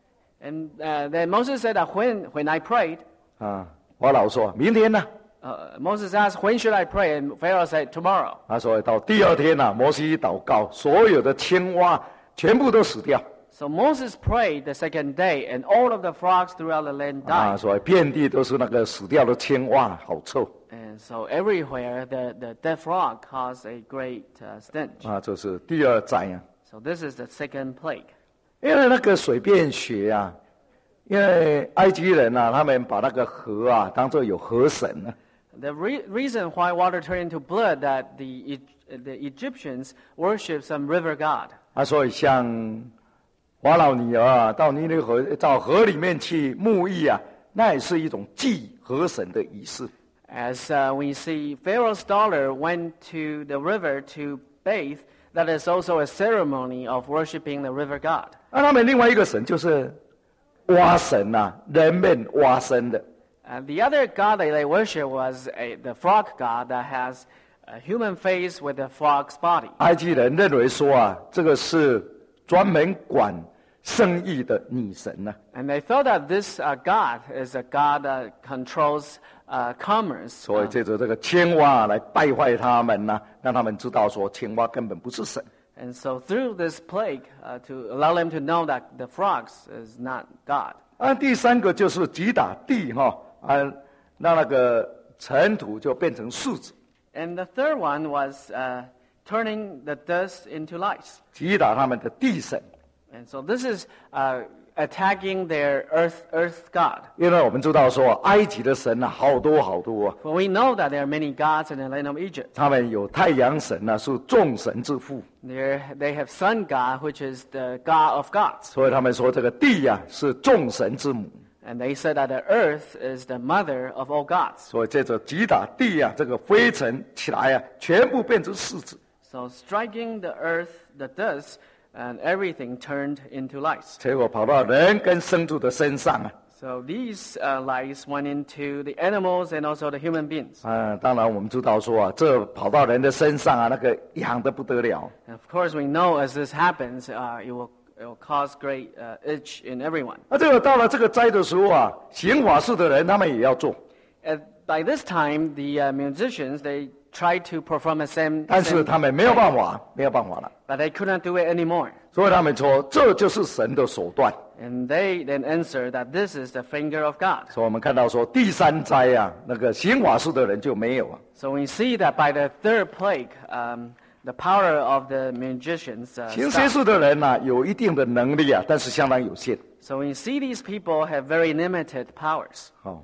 [SPEAKER 2] And uh, then Moses said that when, when I prayed,
[SPEAKER 1] 啊，法老说明天呢、
[SPEAKER 2] uh, Moses asked, when should I pray? And Pharaoh said, tomorrow.
[SPEAKER 1] 他说到第二天呐、摩西祷告，所有的青蛙全部都死掉。
[SPEAKER 2] So Moses prayed the second day, and all of the frogs throughout the land
[SPEAKER 1] 啊，
[SPEAKER 2] died.
[SPEAKER 1] 所以遍地都是那个死掉的青蛙，好臭
[SPEAKER 2] And so everywhere, the, the dead frog caused a great uh, stench.
[SPEAKER 1] 啊！这是第二灾啊。
[SPEAKER 2] So this is the second plague.
[SPEAKER 1] 因为那个水变血啊，因为埃及人啊，他们把那个河啊当做有河神啊。
[SPEAKER 2] The re- reason why water turned into blood, that the, E- the Egyptians worship some river god.
[SPEAKER 1] 啊，所以像法老女儿啊，到尼尼河到河里面去沐浴啊，那也是一种祭河神的仪式。
[SPEAKER 2] As uh, we see Pharaoh's daughter went to the river to bathe, that is also a ceremony of worshiping the river god.
[SPEAKER 1] 那、他们另外一个神就是蛙神呐、啊，人面蛙身的。
[SPEAKER 2] Uh, the other god that they worship was a, the frog god that has a human face with a frog's body.
[SPEAKER 1] 埃及人认为说啊，这个是专门管生意的女神呐、
[SPEAKER 2] And they thought that this uh, god is a god that controls uh, commerce.
[SPEAKER 1] 所以
[SPEAKER 2] Uh,
[SPEAKER 1] 借着这个青蛙来败坏他们呐、让他们知道说青蛙根本不是神。
[SPEAKER 2] and so through this plague, uh, to allow them to know that the frogs is not God.
[SPEAKER 1] 啊，第三个就是击打地哈、啊，让那个尘土就变成树子，
[SPEAKER 2] And the third one was uh, turning the dust into lice.
[SPEAKER 1] 击打他们的地神。
[SPEAKER 2] And so this is uh, attacking their earth, earth god.
[SPEAKER 1] 因为我们知道说埃及的神啊，好多好多啊，
[SPEAKER 2] For we know that there are many gods in the land of Egypt.
[SPEAKER 1] 他们有太阳神啊，是众神之父，
[SPEAKER 2] There, they have sun god, which is the god of gods.
[SPEAKER 1] 所以他们说这个地呀、是众神之母。
[SPEAKER 2] And they said that the earth is the mother of all gods.
[SPEAKER 1] 所以借着击打地呀、这个灰尘起来啊，全部变成柿子。
[SPEAKER 2] So striking the earth, the dust, and everything turned into lice.
[SPEAKER 1] 结果跑到人跟牲畜的身上啊。
[SPEAKER 2] So these uh, lice went into the animals and also the human beings.
[SPEAKER 1] 啊，当然我们知道说啊，这跑到人的身上啊，那个痒得不得了。
[SPEAKER 2] And of course, we know as this happens, uh, it will it will cause great uh, itch in everyone.
[SPEAKER 1] 那这个到了这个灾的时候啊，行法事的人他们也要做，
[SPEAKER 2] At, by this time, the uh, musicians they tried to perform the same,
[SPEAKER 1] 但是
[SPEAKER 2] same
[SPEAKER 1] 他们没有办法，没有办法了。
[SPEAKER 2] but they could not do it anymore.
[SPEAKER 1] 所以他们说，这就是神的手段。
[SPEAKER 2] And they then answered that this is the finger of God.
[SPEAKER 1] 所以我们看到说，第三灾啊，那个行法事的人就没有啊。
[SPEAKER 2] So we see that by the third plague, um, the power of the magicians uh,
[SPEAKER 1] 行邪
[SPEAKER 2] stopped.
[SPEAKER 1] 术的人呐、有一定的能力啊，但是相当有限。
[SPEAKER 2] So we see these people have very limited powers.
[SPEAKER 1] 好，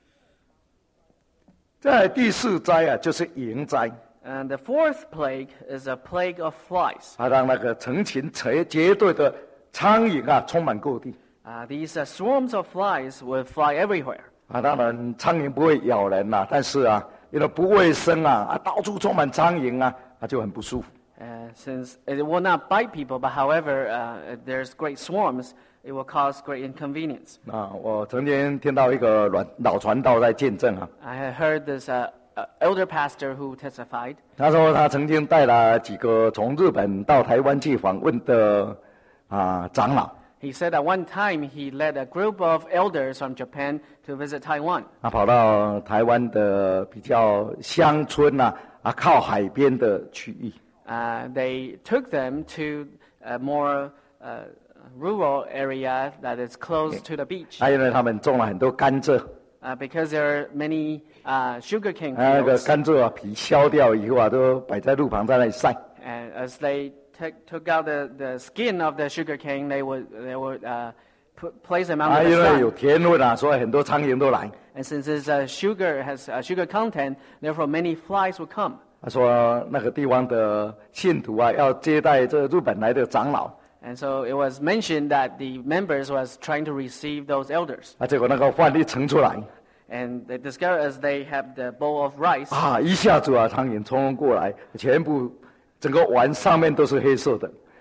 [SPEAKER 1] 在第四灾啊，就是蝇灾，
[SPEAKER 2] And the fourth plague is a plague of flies.
[SPEAKER 1] 它让那个成群结结队的苍蝇啊，充满各地。
[SPEAKER 2] Uh, these uh, swarms of flies will fly everywhere.
[SPEAKER 1] 啊，当然苍蝇不会咬人呐、但是啊，因为不卫生啊，啊，到处充满苍蝇啊，它就很不舒服。
[SPEAKER 2] Uh, since it will not bite people, but however, uh, if there's great swarms, it will cause great inconvenience.
[SPEAKER 1] 啊，我曾经听到一个老老传道在见证啊，
[SPEAKER 2] I had heard this uh, uh, elder pastor who testified.
[SPEAKER 1] 他说他曾经带了几个从日本到台湾去访问的啊长老，
[SPEAKER 2] He said at one time he led a group of elders from Japan to visit Taiwan.
[SPEAKER 1] 啊，跑到台湾的比较乡村呐、啊，靠海边的区域。
[SPEAKER 2] Uh, they took them to a more uh, rural area that is close to the beach
[SPEAKER 1] 啊，因为他们种了很多甘蔗，
[SPEAKER 2] uh, because there are many uh, sugarcane
[SPEAKER 1] 啊，那个
[SPEAKER 2] fields.
[SPEAKER 1] 甘蔗啊皮削掉以后啊，都摆在路旁在那里晒。
[SPEAKER 2] And as they took took out the, the skin of the sugarcane, they would, they would uh, put, place them
[SPEAKER 1] 啊，
[SPEAKER 2] under
[SPEAKER 1] 因
[SPEAKER 2] the
[SPEAKER 1] 为有
[SPEAKER 2] sun.
[SPEAKER 1] 甜味啊，所以很多苍蝇都来。
[SPEAKER 2] And since this uh, sugar has uh, sugar content, therefore many flies would come.
[SPEAKER 1] 他说那个地方的信徒啊，要接待这日本来的长老，
[SPEAKER 2] And so it was mentioned that the members was trying to receive those elders.
[SPEAKER 1] 啊，结果那个饭一盛出来，
[SPEAKER 2] And they discovered as they have the bowl of rice,
[SPEAKER 1] 啊，一下子啊，苍蝇冲过来，全部整个碗上面都是黑色的，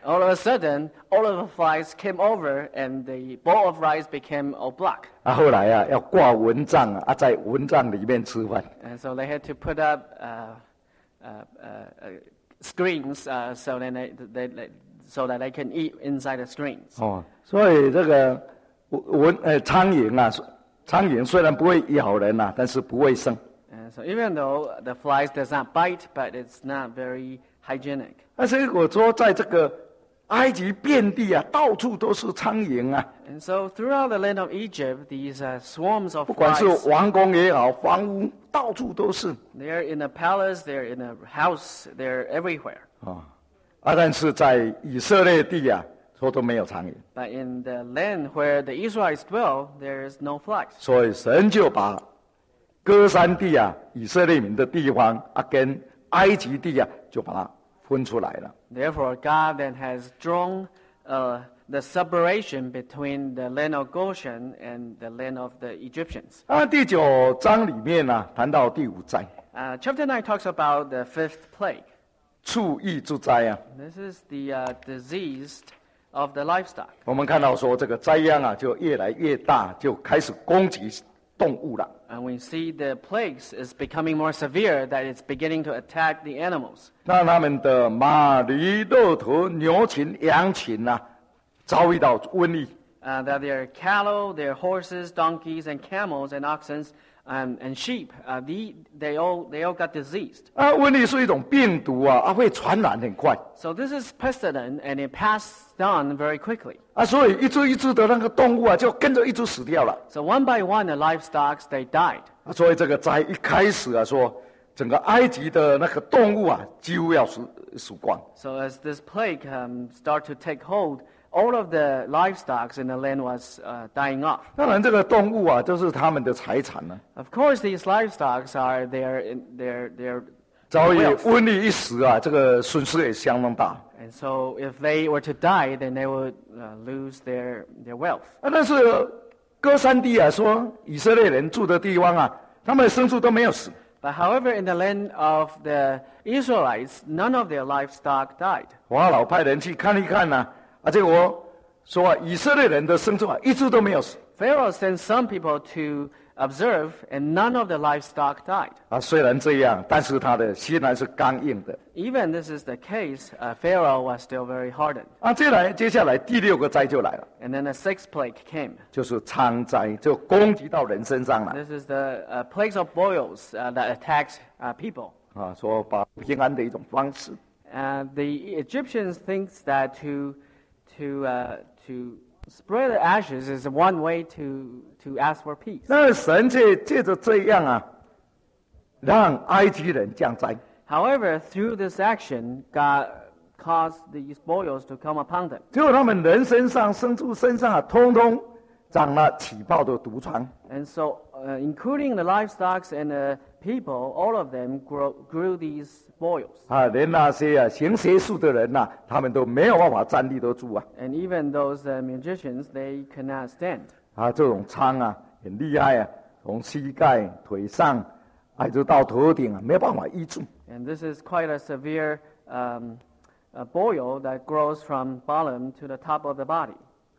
[SPEAKER 2] All of a sudden, all of the flies came over, and the bowl of rice became all black.
[SPEAKER 1] 啊，后来啊，要挂蚊帐啊，啊在蚊帐里面吃饭。
[SPEAKER 2] And so they had to put up uh, uh, uh, uh, screens uh, so that they, they, they so that they can eat inside the screens.
[SPEAKER 1] 哦，所以这个蚊呃苍蝇啊，苍蝇虽然不会咬人啊，但是不卫生。
[SPEAKER 2] And so even though the flies does not bite, but it's not very hygienic.
[SPEAKER 1] 但是我说，在这个埃及遍地啊，到处都是苍蝇啊，
[SPEAKER 2] And so throughout the land of Egypt, these uh, swarms of
[SPEAKER 1] 不管是
[SPEAKER 2] flies,
[SPEAKER 1] 王宫也好，房屋到处都是
[SPEAKER 2] they're in the palace, they're in the house, they're everywhere.
[SPEAKER 1] 啊。啊，但是在以色列地啊，说都没有苍蝇，
[SPEAKER 2] But in the land where the Israelites dwell, there is no flies.
[SPEAKER 1] 所以神就把歌山地啊，以色列民的地方啊，跟埃及地啊，就把它分出来了。
[SPEAKER 2] Therefore, God then has drawn uh, the separation between the land of Goshen and the land of the Egyptians.
[SPEAKER 1] 啊，第九章里面呢、啊，谈到第五灾，
[SPEAKER 2] Uh, chapter nine talks about the fifth plague.
[SPEAKER 1] 畜疫之灾啊。
[SPEAKER 2] This is the uh, disease of the livestock.
[SPEAKER 1] 我们看到说，这个灾殃啊，就越来越大，就开始攻击动物了。
[SPEAKER 2] And we see the plagues is becoming more severe, that it's beginning to attack the animals.
[SPEAKER 1] 那他们的马、驴、骆驼、牛群、羊群呐、啊，遭遇到瘟疫。
[SPEAKER 2] Uh, that their cattle, their horses, donkeys, and camels, and oxen, um, and sheep, uh, the, they all they all got diseased.
[SPEAKER 1] 啊，瘟疫是一种病毒啊，啊会传染很快
[SPEAKER 2] So this is pestilent, and it passed on very quickly.
[SPEAKER 1] 啊，所以一只一只的那个动物啊，就跟着一只死掉了
[SPEAKER 2] So one by one, the livestock they died.
[SPEAKER 1] 啊。所以这个灾一开始啊，说整个埃及的那个动物啊，几乎要死死光。
[SPEAKER 2] So as this plague um, start to take hold, all of the livestock in the land was uh, dying off.
[SPEAKER 1] 当然，这个动物啊，就是他们的财产呢、
[SPEAKER 2] Of course, these livestock are their their their
[SPEAKER 1] 遭遇
[SPEAKER 2] wealth.
[SPEAKER 1] 瘟疫一死啊，这个损失也相当大
[SPEAKER 2] And so if they were to die, then they would uh, lose their their wealth.
[SPEAKER 1] 啊。但是歌山地啊，说以色列人住的地方啊，他们的牲畜都没有死。
[SPEAKER 2] But however, in the land of the Israelites, none of their livestock died.
[SPEAKER 1] 法老派人去看一看呢、啊，啊，结果说、啊、以色列人的牲畜啊，一只都没有死
[SPEAKER 2] Pharaoh sent some people to observe, and none of the livestock died.
[SPEAKER 1] 啊。虽然这样，但是他的心还是刚硬的
[SPEAKER 2] Even this is the case, uh, Pharaoh was still very hardened.
[SPEAKER 1] 啊。接下来，接下来第六个灾就来了，
[SPEAKER 2] And then the sixth plague came.
[SPEAKER 1] 就是疮灾，就攻击到人身上了
[SPEAKER 2] This is the uh, plagues of boils uh, that attacks uh, people.
[SPEAKER 1] 啊。说把平安的一种方式
[SPEAKER 2] Uh, the Egyptians think that to to uh, to spread the ashes is one way to to ask for peace.
[SPEAKER 1] 那神借借着这样啊，让埃及人降灾。
[SPEAKER 2] However, through this action, God caused these boils to come upon them.
[SPEAKER 1] 结果他们人身上、牲畜身上啊，通通长了起泡的毒疮。
[SPEAKER 2] And so, uh, including the livestock and the people, all of them grow, grew these boils.
[SPEAKER 1] 啊，连那些啊行邪术的人呐、啊，他们都没有办法站立得住啊！
[SPEAKER 2] And even those uh, magicians, they cannot stand.
[SPEAKER 1] 啊，这种疮啊很厉害啊，从膝盖、腿上，一直到头顶啊，没有办法医治。
[SPEAKER 2] And this is quite a severe um, a boil that grows from bottom to the top of the body.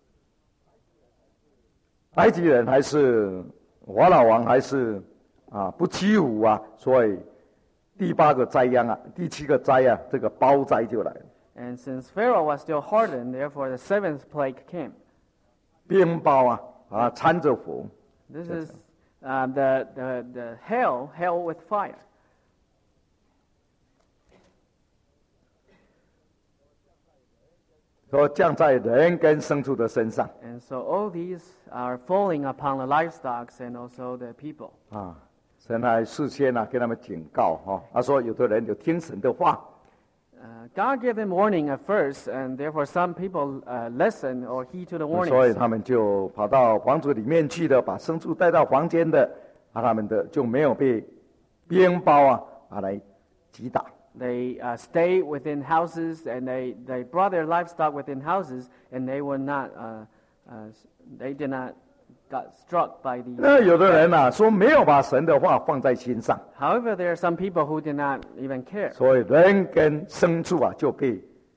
[SPEAKER 1] 埃及人还是法老王还是啊不欺负啊，所以第八个灾殃啊，第七个灾啊，这个包灾就来了。
[SPEAKER 2] And since Pharaoh was still hardened, therefore the seventh plague came.
[SPEAKER 1] 鞭包啊啊掺着火，
[SPEAKER 2] This is uh, the, the, the hell, hell with fire.
[SPEAKER 1] 说降在人跟牲畜的身上
[SPEAKER 2] And so all these are falling upon the livestock and also the people.
[SPEAKER 1] 啊。神还事先啊跟他们警告哈、哦，他说有的人有听神的话。
[SPEAKER 2] Uh, God gave them warning at first, and therefore some people uh, listen or heed to the
[SPEAKER 1] 所以
[SPEAKER 2] warnings.
[SPEAKER 1] 他们就跑到房子里面去的，把牲畜带到房间的，啊，他们的就没有被鞭包啊啊来击打。
[SPEAKER 2] They uh, stay within houses, and they, they brought their livestock within houses, and they were not, uh, uh, they did not got struck by the.
[SPEAKER 1] 那有的人啊说没有把神的话放在心上，
[SPEAKER 2] However, there are some people who did not even care.
[SPEAKER 1] 所以人跟牲畜啊就被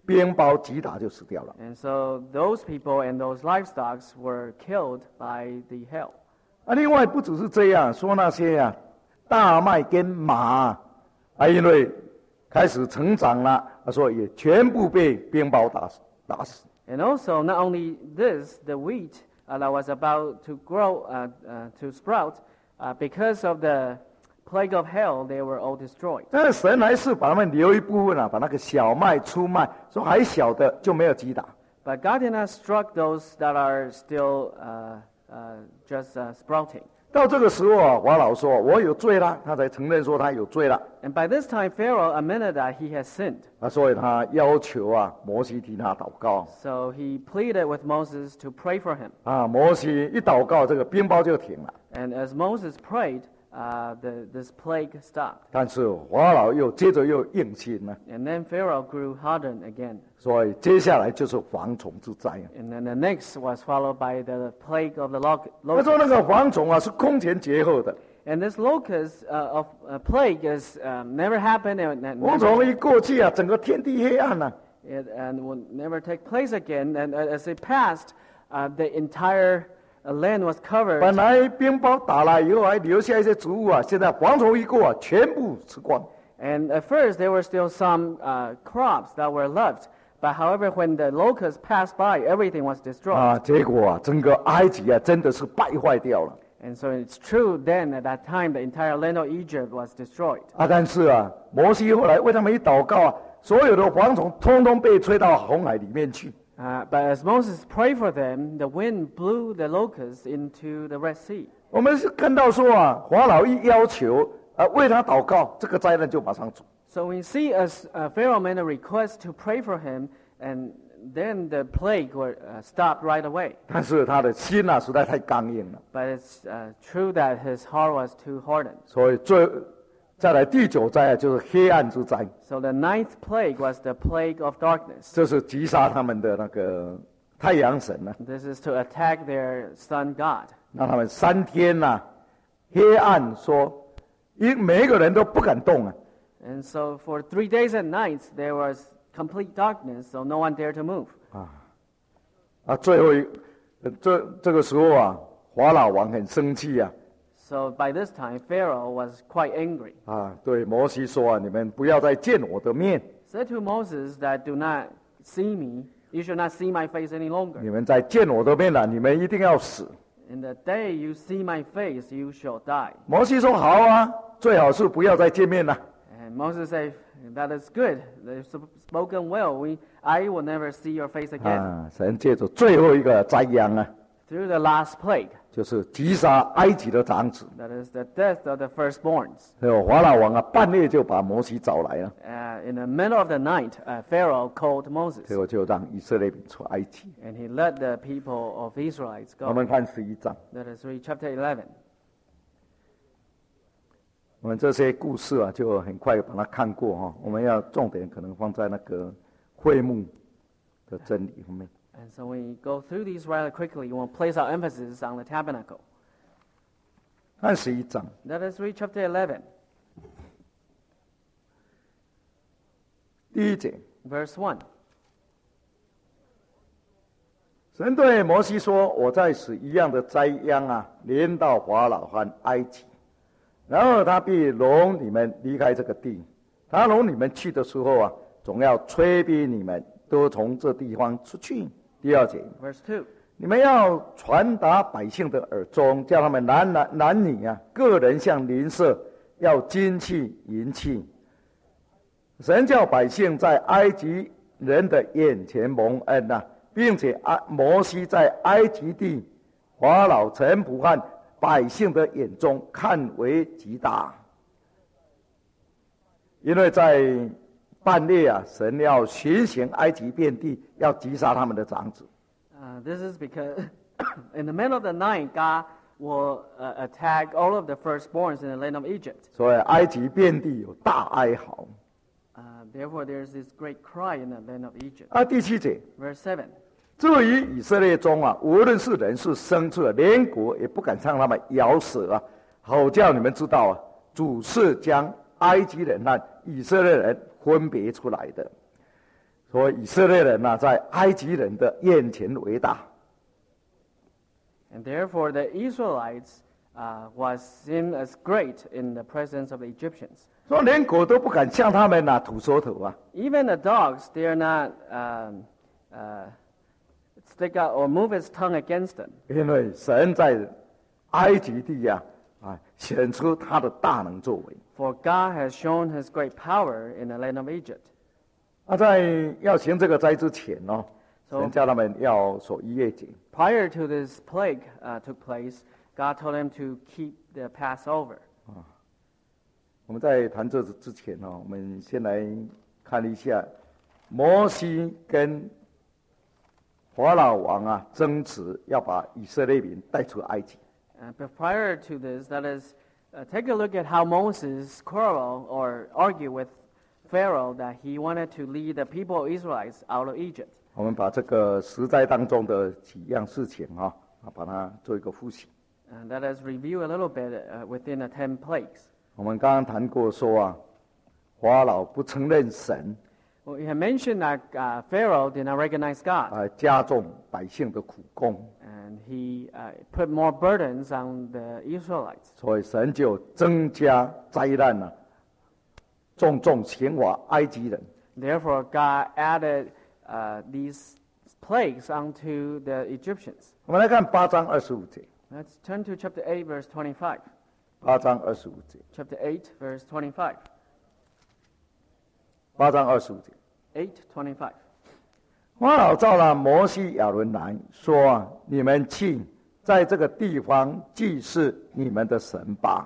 [SPEAKER 1] 鞭包击打就死掉了。
[SPEAKER 2] And so those people and those livestock were killed by the hail.
[SPEAKER 1] 啊，另外不只是这样，说那些啊大麦跟马啊，因为开始成长了，啊，所以也全部被鞭包打死打死。
[SPEAKER 2] And also, not only this, the wheat uh, that was about to grow, uh, uh, to sprout, uh, because of the plague of hail, they were all destroyed.
[SPEAKER 1] 但是神还是把他们留一部分啊，把那个小麦、粗麦，说还小的就没有击打。
[SPEAKER 2] But God did not struck those that are still uh, uh, just uh, sprouting.
[SPEAKER 1] 到这个时候啊，法老说：“我有罪了。”他才承认说他有罪了。
[SPEAKER 2] And by this time, Pharaoh admitted that he has sinned.
[SPEAKER 1] 啊，所以他要求啊，摩西替他祷告。
[SPEAKER 2] So he pleaded with Moses to pray for him.
[SPEAKER 1] 啊，摩西一祷告，这个鞭包就停了。
[SPEAKER 2] And as Moses prayed, uh, the, this plague stopped.
[SPEAKER 1] 但是法老又接着又硬心了，
[SPEAKER 2] And then Pharaoh grew hardened again.
[SPEAKER 1] 所以接下来就是蝗虫之灾啊。
[SPEAKER 2] And then the next was followed by the plague of the loc-
[SPEAKER 1] 他说那
[SPEAKER 2] locusts.
[SPEAKER 1] 个蝗虫啊是空前绝后的，
[SPEAKER 2] And this locust uh, of uh, plague is um, never happened and, and
[SPEAKER 1] 蝗虫
[SPEAKER 2] never,
[SPEAKER 1] 一过去啊，整个天地黑暗啊。
[SPEAKER 2] it, and will never take place again. And uh, as it passed, uh, the entire uh, land was covered.
[SPEAKER 1] 本来鞭包打来以后还留下一些植物啊，现在蝗虫一过啊，全部吃光。
[SPEAKER 2] And at first, there were still some uh, crops that were left. But however, when the locusts passed by, everything was destroyed.
[SPEAKER 1] 啊，结果啊，整个埃及啊，真的是败坏掉了
[SPEAKER 2] And so it's true then, at that time, the entire land of Egypt was destroyed.
[SPEAKER 1] 啊。但是啊，摩西后来为他们一祷告啊，所有的蝗虫通通被吹到红海里面去。
[SPEAKER 2] Uh, but as Moses prayed for them, the wind blew the locusts into the Red Sea.
[SPEAKER 1] 我们是看到说啊，法老一要求啊为他祷告，这个灾难就马上走。
[SPEAKER 2] So we see as uh, Pharaoh made a request to pray for him, and then the plague were, uh, stopped right away.
[SPEAKER 1] 但是他的心啊实在太刚硬了，
[SPEAKER 2] But it's uh, true that his heart was too hardened.
[SPEAKER 1] 所以最再来第九灾啊，就是黑暗之灾，
[SPEAKER 2] So the ninth plague was the plague of darkness.
[SPEAKER 1] 这是击杀他们的那个太阳神呢、啊，
[SPEAKER 2] This is to attack their sun god.
[SPEAKER 1] 让他们三天呐、啊、黑暗说，一每一个人都不敢动啊。
[SPEAKER 2] And so for three days and nights, there was complete darkness, so no one dared to move.
[SPEAKER 1] 啊，最后一呃这这个时候啊，法老王很生气啊，
[SPEAKER 2] So by this time, Pharaoh was quite angry.
[SPEAKER 1] 啊，对摩西说啊，你们不要再见我的面，
[SPEAKER 2] Said to Moses that do not see me, you should not see my face any longer.
[SPEAKER 1] 你们再见我的面了、你们一定要死。
[SPEAKER 2] In the day you see my face, you shall die.
[SPEAKER 1] 摩西说好啊，最好是不要再见面了。
[SPEAKER 2] And Moses said, that is good. They've spoken well. We, I will never see your face again.
[SPEAKER 1] 啊，神借着最后一个灾殃啊，
[SPEAKER 2] Through the last plague,
[SPEAKER 1] 就是击杀埃及的长子。
[SPEAKER 2] that is the death of the firstborns.
[SPEAKER 1] 还有法老王啊，半夜就把摩西找来了，
[SPEAKER 2] Uh, in the middle of the night, uh, Pharaoh called Moses,
[SPEAKER 1] 结果就让以色列民出埃及。
[SPEAKER 2] and he let the people of Israelites
[SPEAKER 1] 我
[SPEAKER 2] go.
[SPEAKER 1] 们看十一章，
[SPEAKER 2] That is read chapter eleven.
[SPEAKER 1] 我们这些故事啊，就很快把它看过哈、我们要重点可能放在那个会幕的真理方面。
[SPEAKER 2] And so we go through these rather quickly. We will place our emphasis on the tabernacle.
[SPEAKER 1] 看十一章，
[SPEAKER 2] Let us read chapter eleven,
[SPEAKER 1] 第一节，
[SPEAKER 2] verse one.
[SPEAKER 1] 神对摩西说：“我在使一样的灾殃啊，连到法老和埃及，然后他必容你们离开这个地。他容你们去的时候啊，总要催逼你们都从这地方出去。”第二节，
[SPEAKER 2] Verse two.
[SPEAKER 1] 你们要传达百姓的耳中，叫他们男男男女啊，个人向邻舍要金器银器。神叫百姓在埃及人的眼前蒙恩呐、啊，并且啊，摩西在埃及地法老臣仆和百姓的眼中看为极大，因为在半夜啊，神要巡行埃及遍地，要击杀他们的长子。
[SPEAKER 2] Uh, this is because in the middle of the night, God will uh, attack all of the firstborns in the land of Egypt.
[SPEAKER 1] 所以埃及遍地有大哀嚎。
[SPEAKER 2] Uh, therefore, there's this great cry in the land of Egypt.
[SPEAKER 1] 啊，第七节，
[SPEAKER 2] Verse seven.
[SPEAKER 1] 至于以色列中啊，无论是人是牲畜，连国也不敢向他们咬舌啊，好叫你们知道啊，主是将埃及人和以色列人分别出来的。 所以以色列人啊，在埃及人的眼前为大。
[SPEAKER 2] And therefore the Israelites uh, was seen as great in the presence of the Egyptians.
[SPEAKER 1] 说连狗都不敢向他们啊吐舌头啊。
[SPEAKER 2] Even the dogs, they are not um, uh, stick out or move its tongue against them.
[SPEAKER 1] 因为神在埃及地呀、啊，啊，显出他的大能作为。
[SPEAKER 2] For God has shown his great power in the land of Egypt.
[SPEAKER 1] 啊，在要行这个灾之前哦，
[SPEAKER 2] So-
[SPEAKER 1] 神叫他们要守逾越节。
[SPEAKER 2] Prior to this plague uh, took place, God told him to keep the Passover.
[SPEAKER 1] 我们在谈这之前哦，我们先来看一下摩西跟法老王啊争执，要把以色列民带出埃及。
[SPEAKER 2] Uh, but prior to this, let us uh, take a look at how Moses quarreled or argued with Pharaoh that he wanted to lead the people of Israelites out of Egypt.
[SPEAKER 1] 我们把这个十灾当中的几样事情哈啊，把它做一个复习。
[SPEAKER 2] And let us review a little bit uh, within the ten plagues.
[SPEAKER 1] 我们刚刚谈过说啊，法老不承认神，
[SPEAKER 2] Well, we have mentioned that uh, Pharaoh did not recognize God,
[SPEAKER 1] 啊，加重百姓的苦功，
[SPEAKER 2] and he uh, put more burdens on the Israelites.
[SPEAKER 1] 所以神就增加灾难啊，重重刑罚埃及人。
[SPEAKER 2] Therefore, God added uh, these plagues onto the Egyptians.
[SPEAKER 1] 我们来看八章二十五节，
[SPEAKER 2] Let's turn to chapter eight, verse twenty-five.
[SPEAKER 1] 八章二十五节，
[SPEAKER 2] Chapter eight, verse twenty-five.
[SPEAKER 1] 八章二十五节。
[SPEAKER 2] eight twenty-five.
[SPEAKER 1] 法老召了摩西、亚伦来说啊：“你们去在这个地方祭祀你们的神吧。”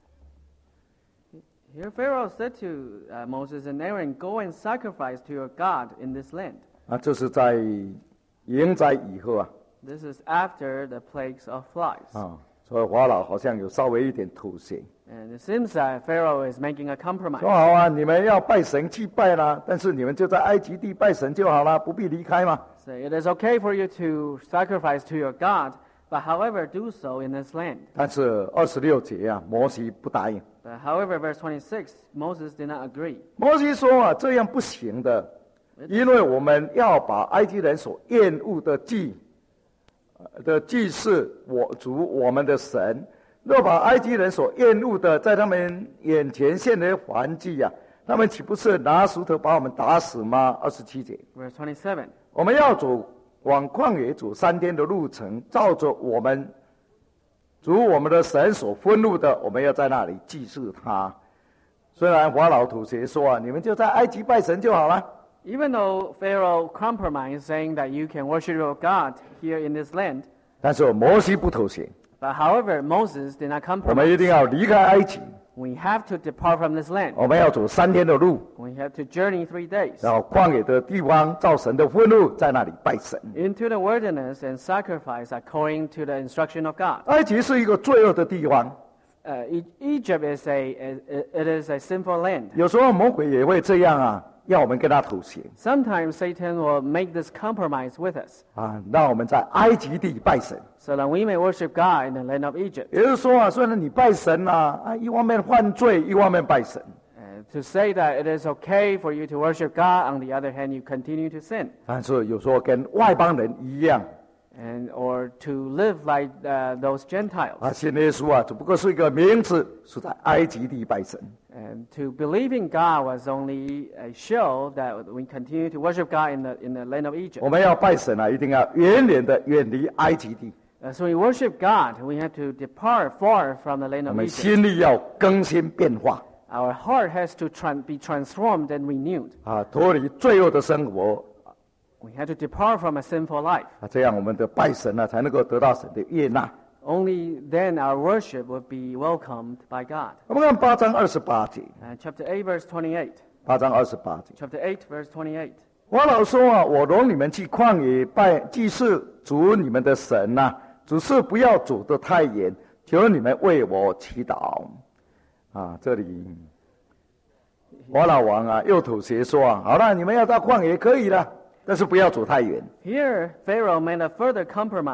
[SPEAKER 2] Here Pharaoh said to uh, Moses and Aaron, "Go and sacrifice to your God in this land."
[SPEAKER 1] 啊，这是在迎灾以后啊，
[SPEAKER 2] This is after the plagues of flies.
[SPEAKER 1] 啊，所以法老好像有稍微一点妥协。
[SPEAKER 2] And it seems that Pharaoh is making a compromise.
[SPEAKER 1] 说好啊，你们要拜神去拜啦，但是你们就在埃及地拜神就好啦，不必离开嘛。
[SPEAKER 2] So it is okay for you to sacrifice to your God, but however, do so in this land.
[SPEAKER 1] 但是二十六节啊，摩西不答应。
[SPEAKER 2] But however, verse twenty-six, Moses did not agree.
[SPEAKER 1] 摩西说啊，这样不行的，因为我们要把埃及人所厌恶的祭呃的祭祀我主我们的神。若把埃及人所厌恶的在他们眼前献为燔祭啊，他们岂不是拿石头把我们打死吗？二十七节，
[SPEAKER 2] Verse twenty-seven.
[SPEAKER 1] 我们要走往旷野走三天的路程，照着我们主我们的神所吩咐的，我们要在那里祭祀他。虽然法老妥协说啊，你们就在埃及拜神就好了。
[SPEAKER 2] Even though Pharaoh compromised, saying that you can worship your God here in this land,
[SPEAKER 1] 但是摩西不妥协，
[SPEAKER 2] but however, Moses did not
[SPEAKER 1] 我们一
[SPEAKER 2] compromise.
[SPEAKER 1] 定要离开埃及，
[SPEAKER 2] We have to depart from this land.
[SPEAKER 1] 我们要走三天的路，
[SPEAKER 2] We have to journey three days
[SPEAKER 1] 然后旷野的地方照神的吩咐，在那里拜神。
[SPEAKER 2] into the wilderness and sacrifice according to the instruction of God.
[SPEAKER 1] 埃及是一个罪恶的地方，
[SPEAKER 2] Uh, E- Egypt is a, a it is a sinful land.
[SPEAKER 1] 有时候魔鬼也会这样啊，要我们跟他妥协
[SPEAKER 2] Sometimes Satan will make this compromise with us,
[SPEAKER 1] 啊，让我们在埃及地拜神。
[SPEAKER 2] so that we may worship God in the land of Egypt.
[SPEAKER 1] 也就是说啊，虽然你拜神啊，啊，一方面犯罪，一方面拜神，
[SPEAKER 2] Uh, to say that it is okay for you to worship God, on the other hand, you continue to sin,
[SPEAKER 1] 但是有时候跟外邦人一样
[SPEAKER 2] and or to live like uh, those Gentiles.
[SPEAKER 1] 啊，信耶稣啊，只不过是一个名字，是在埃及地拜神。
[SPEAKER 2] And to believe in God was only a show that we continue to worship God in the in the land of Egypt.
[SPEAKER 1] 我们要拜神啊，一定要远远的远离埃及地，
[SPEAKER 2] Uh, so we worship God, we have to depart far from the land
[SPEAKER 1] 我
[SPEAKER 2] of
[SPEAKER 1] 们
[SPEAKER 2] Egypt.
[SPEAKER 1] 心里要更新变化
[SPEAKER 2] Our heart has to tran- be transformed and renewed.
[SPEAKER 1] 啊，脱离罪恶的生活
[SPEAKER 2] We have to depart from a sinful life.
[SPEAKER 1] 啊，这样我们的拜神呢、啊，才能够得到神的悦纳。
[SPEAKER 2] Only then our worship will be welcomed by God.
[SPEAKER 1] 我们看八章二十八节，
[SPEAKER 2] Uh, chapter eight, verse twenty-eight.
[SPEAKER 1] 八章二十八节，
[SPEAKER 2] Chapter eight, verse twenty-eight.
[SPEAKER 1] 法老说啊，我容你们去旷野拜祭祀主你们的神呐、只是不要走得太远，求你们为我祈祷。啊，这里法老王啊又妥协说啊，好了，你们要到旷野可以了，但是不要走太远。
[SPEAKER 2] Here, Pharaoh made a further compromise,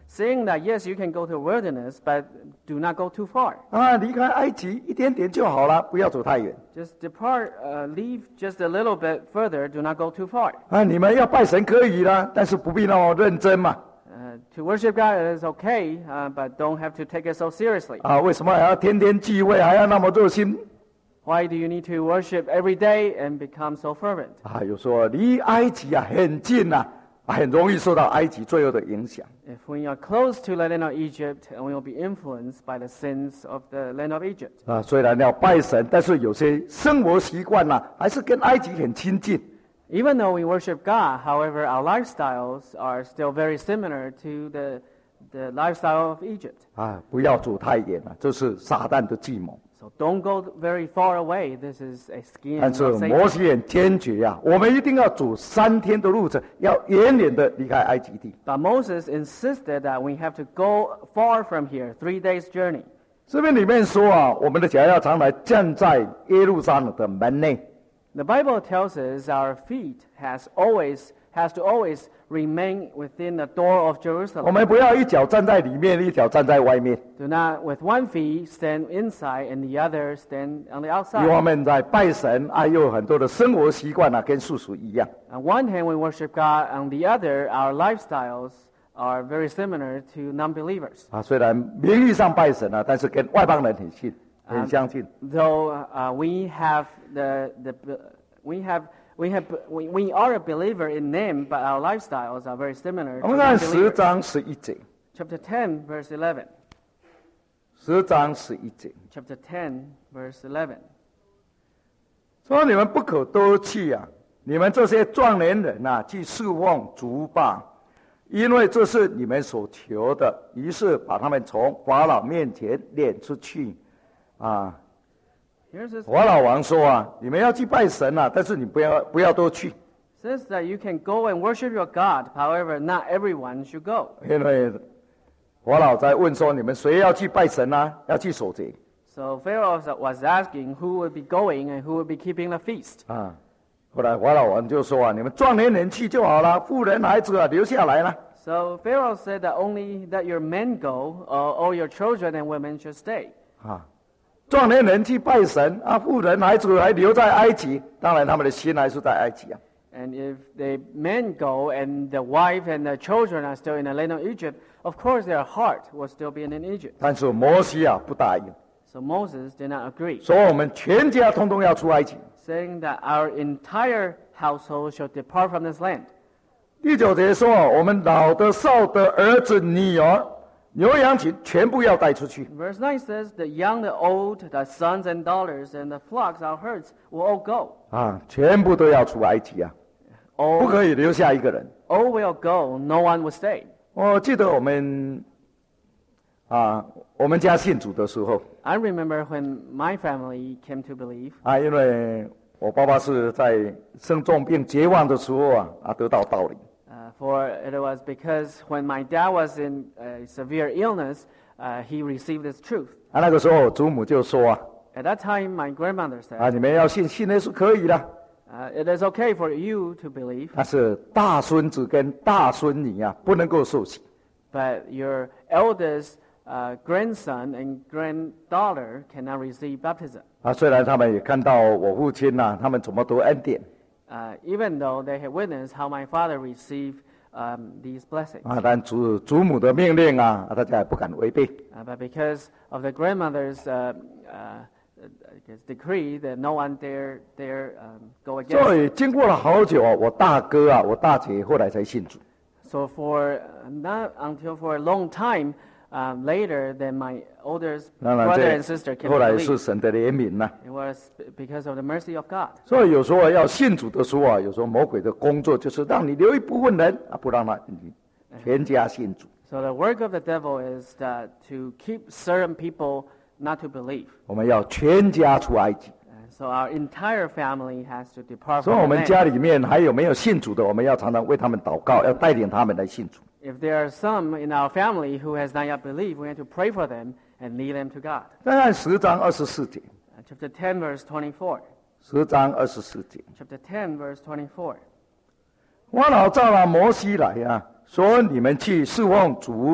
[SPEAKER 2] saying that yes, you can go to wilderness, but do not go too far.
[SPEAKER 1] 啊，离开埃及一点点就好了，不要走太远。
[SPEAKER 2] Just depart, uh, leave just a little bit further. Do not go too far.
[SPEAKER 1] 啊，你们要拜神可以啦，但是不必那么认真嘛。
[SPEAKER 2] Uh, to worship God it is okay, uh, but don't have to take it so seriously.
[SPEAKER 1] 啊，为什么还要天天聚会，还要那么热心？
[SPEAKER 2] Why do you need to worship every day and become so fervent?
[SPEAKER 1] 啊，有说离埃及啊很近呐、啊，很容易受到埃及罪恶的影响。
[SPEAKER 2] If we are close to the land of Egypt, and we will be influenced by the sins of the land of Egypt.
[SPEAKER 1] 啊，虽然要拜神，但是有些生活习惯呐，还是跟埃及很亲近。
[SPEAKER 2] Even though we worship God, however, our lifestyles are still very similar to the, the lifestyle of Egypt.
[SPEAKER 1] 啊，不要走太远了，这是撒旦的计谋。
[SPEAKER 2] So don't go very far away. This is a scheme
[SPEAKER 1] 但是
[SPEAKER 2] of
[SPEAKER 1] 摩
[SPEAKER 2] Satan.
[SPEAKER 1] 西很坚决呀、啊，我们一定要走三天的路程，要远远的离开埃及地。
[SPEAKER 2] But Moses insisted that we have to go far from here, three days' journey.
[SPEAKER 1] 这边里面说啊，我们的脚要常来站在耶路撒冷的门内。
[SPEAKER 2] The Bible tells us our feet has always has to always remain within the door of
[SPEAKER 1] 我
[SPEAKER 2] Jerusalem.
[SPEAKER 1] 们不要一脚站在里面，一脚站在外面。
[SPEAKER 2] Do not with one feet stand inside and the other stand on the
[SPEAKER 1] 一
[SPEAKER 2] outside.
[SPEAKER 1] 方面在拜神，啊，又有很多的生活习惯啊，跟世俗一样。
[SPEAKER 2] On one hand, we worship God. On the other, our lifestyles are very similar to non-believers.
[SPEAKER 1] 啊，虽然名义上拜神啊，但是跟外邦人很信，很相近。
[SPEAKER 2] Though uh, we have the the we have we have we, we are a believer in name, but our lifestyles are very similar
[SPEAKER 1] 我
[SPEAKER 2] to
[SPEAKER 1] 们看十
[SPEAKER 2] non-believers.
[SPEAKER 1] 章十一节，
[SPEAKER 2] Chapter ten, verse eleven.
[SPEAKER 1] 十章十一节
[SPEAKER 2] Chapter ten, verse eleven.
[SPEAKER 1] 说：“你们不可多去啊！你们这些壮年人呐、啊，去侍奉主吧，因为这是你们所求的。”于是把他们从法老面前撵出去，啊。
[SPEAKER 2] Here's this
[SPEAKER 1] 法老王说啊，你们要去拜神啊，但是你不要不要多去，
[SPEAKER 2] says that you can go and worship your God. However, not everyone should go.
[SPEAKER 1] 因为法老在问说，你们谁要去拜神啊？要去守节
[SPEAKER 2] So Pharaoh was asking who would be going and who would be keeping the feast.
[SPEAKER 1] 啊。后来法老王就说啊，你们壮年人去就好了，妇人孩子啊留下来了。
[SPEAKER 2] So Pharaoh said that only that your men go, or all your children and women should stay.
[SPEAKER 1] 啊，壮年人去拜神啊，妇人孩子还留在埃及，当然他们的心还是在埃及啊。
[SPEAKER 2] And if the men go and the wife and the children are still in the land of Egypt, of course their heart will still be in Egypt.
[SPEAKER 1] 但是摩西啊不答应，
[SPEAKER 2] So Moses did not agree,
[SPEAKER 1] 说我们全家通通要出埃及。
[SPEAKER 2] saying that our entire household shall depart from this land.
[SPEAKER 1] 第九节说，我们老的、少的、儿子、女儿、牛羊群全部要带出去。
[SPEAKER 2] Verse nine says, the young, the old, the sons and daughters, and the flocks, our herds, will all go.
[SPEAKER 1] 啊，全部都要出埃及啊，不
[SPEAKER 2] All,
[SPEAKER 1] 可以留下一个人。
[SPEAKER 2] all will go, no one will stay.
[SPEAKER 1] 我记得我们啊，我们家信主的时候
[SPEAKER 2] I remember when my family came to believe,
[SPEAKER 1] 啊，因为我爸爸是在生重病绝望的时候啊啊得到道理。
[SPEAKER 2] uh, for it was because when my dad was in uh, severe illness, uh, he received this truth.
[SPEAKER 1] 啊，那个时候祖母就说啊
[SPEAKER 2] At that time, my grandmother
[SPEAKER 1] 啊，
[SPEAKER 2] said,
[SPEAKER 1] 你们要信，信耶稣可以的。
[SPEAKER 2] uh, it is okay for you to believe,
[SPEAKER 1] 但是大孙子跟大孙女啊不能够受洗。
[SPEAKER 2] but your eldest uh, grandson and granddaughter cannot receive baptism.
[SPEAKER 1] 啊，虽然他们也看到我父亲呐、啊，他们怎么得恩典
[SPEAKER 2] Uh, even though they had witnessed how my father received um, these blessings.
[SPEAKER 1] 啊，但祖祖母的命令啊，大家也不敢违背。
[SPEAKER 2] Uh, but because of the grandmother's uh, uh, I guess decree, that no one dare dare um, go
[SPEAKER 1] 所
[SPEAKER 2] against.
[SPEAKER 1] 以经过了好久啊，我大哥啊，我大姐后来才信主。
[SPEAKER 2] So for uh, not until for a long time um, later, then my oldest
[SPEAKER 1] 当然
[SPEAKER 2] brother and
[SPEAKER 1] 这
[SPEAKER 2] sister came
[SPEAKER 1] 后
[SPEAKER 2] to
[SPEAKER 1] 来是
[SPEAKER 2] believe.
[SPEAKER 1] 神的怜悯呐、
[SPEAKER 2] It was because of the mercy of God.
[SPEAKER 1] 所以有时候要信主的时候啊，有时候魔鬼的工作就是让你留一部分人啊，不让他你全家信主。
[SPEAKER 2] So the work of the devil is that to keep certain people not to believe.
[SPEAKER 1] 我们要全家出埃及。
[SPEAKER 2] Uh, so our entire family has to depart
[SPEAKER 1] 所以
[SPEAKER 2] from
[SPEAKER 1] 我
[SPEAKER 2] the
[SPEAKER 1] 们
[SPEAKER 2] land.
[SPEAKER 1] 家里面还有没有信主的，我们要常常为他们祷告，要带领他们来信主。
[SPEAKER 2] If there are some in our family who has not yet believed, we have to pray for them and lead them to God.
[SPEAKER 1] 再看十章二十四节，
[SPEAKER 2] Uh, chapter ten, verse twenty-four.
[SPEAKER 1] 十章二十四节，
[SPEAKER 2] Chapter ten, verse twenty-four.
[SPEAKER 1] 法老召了摩西来啊，说你们去侍奉主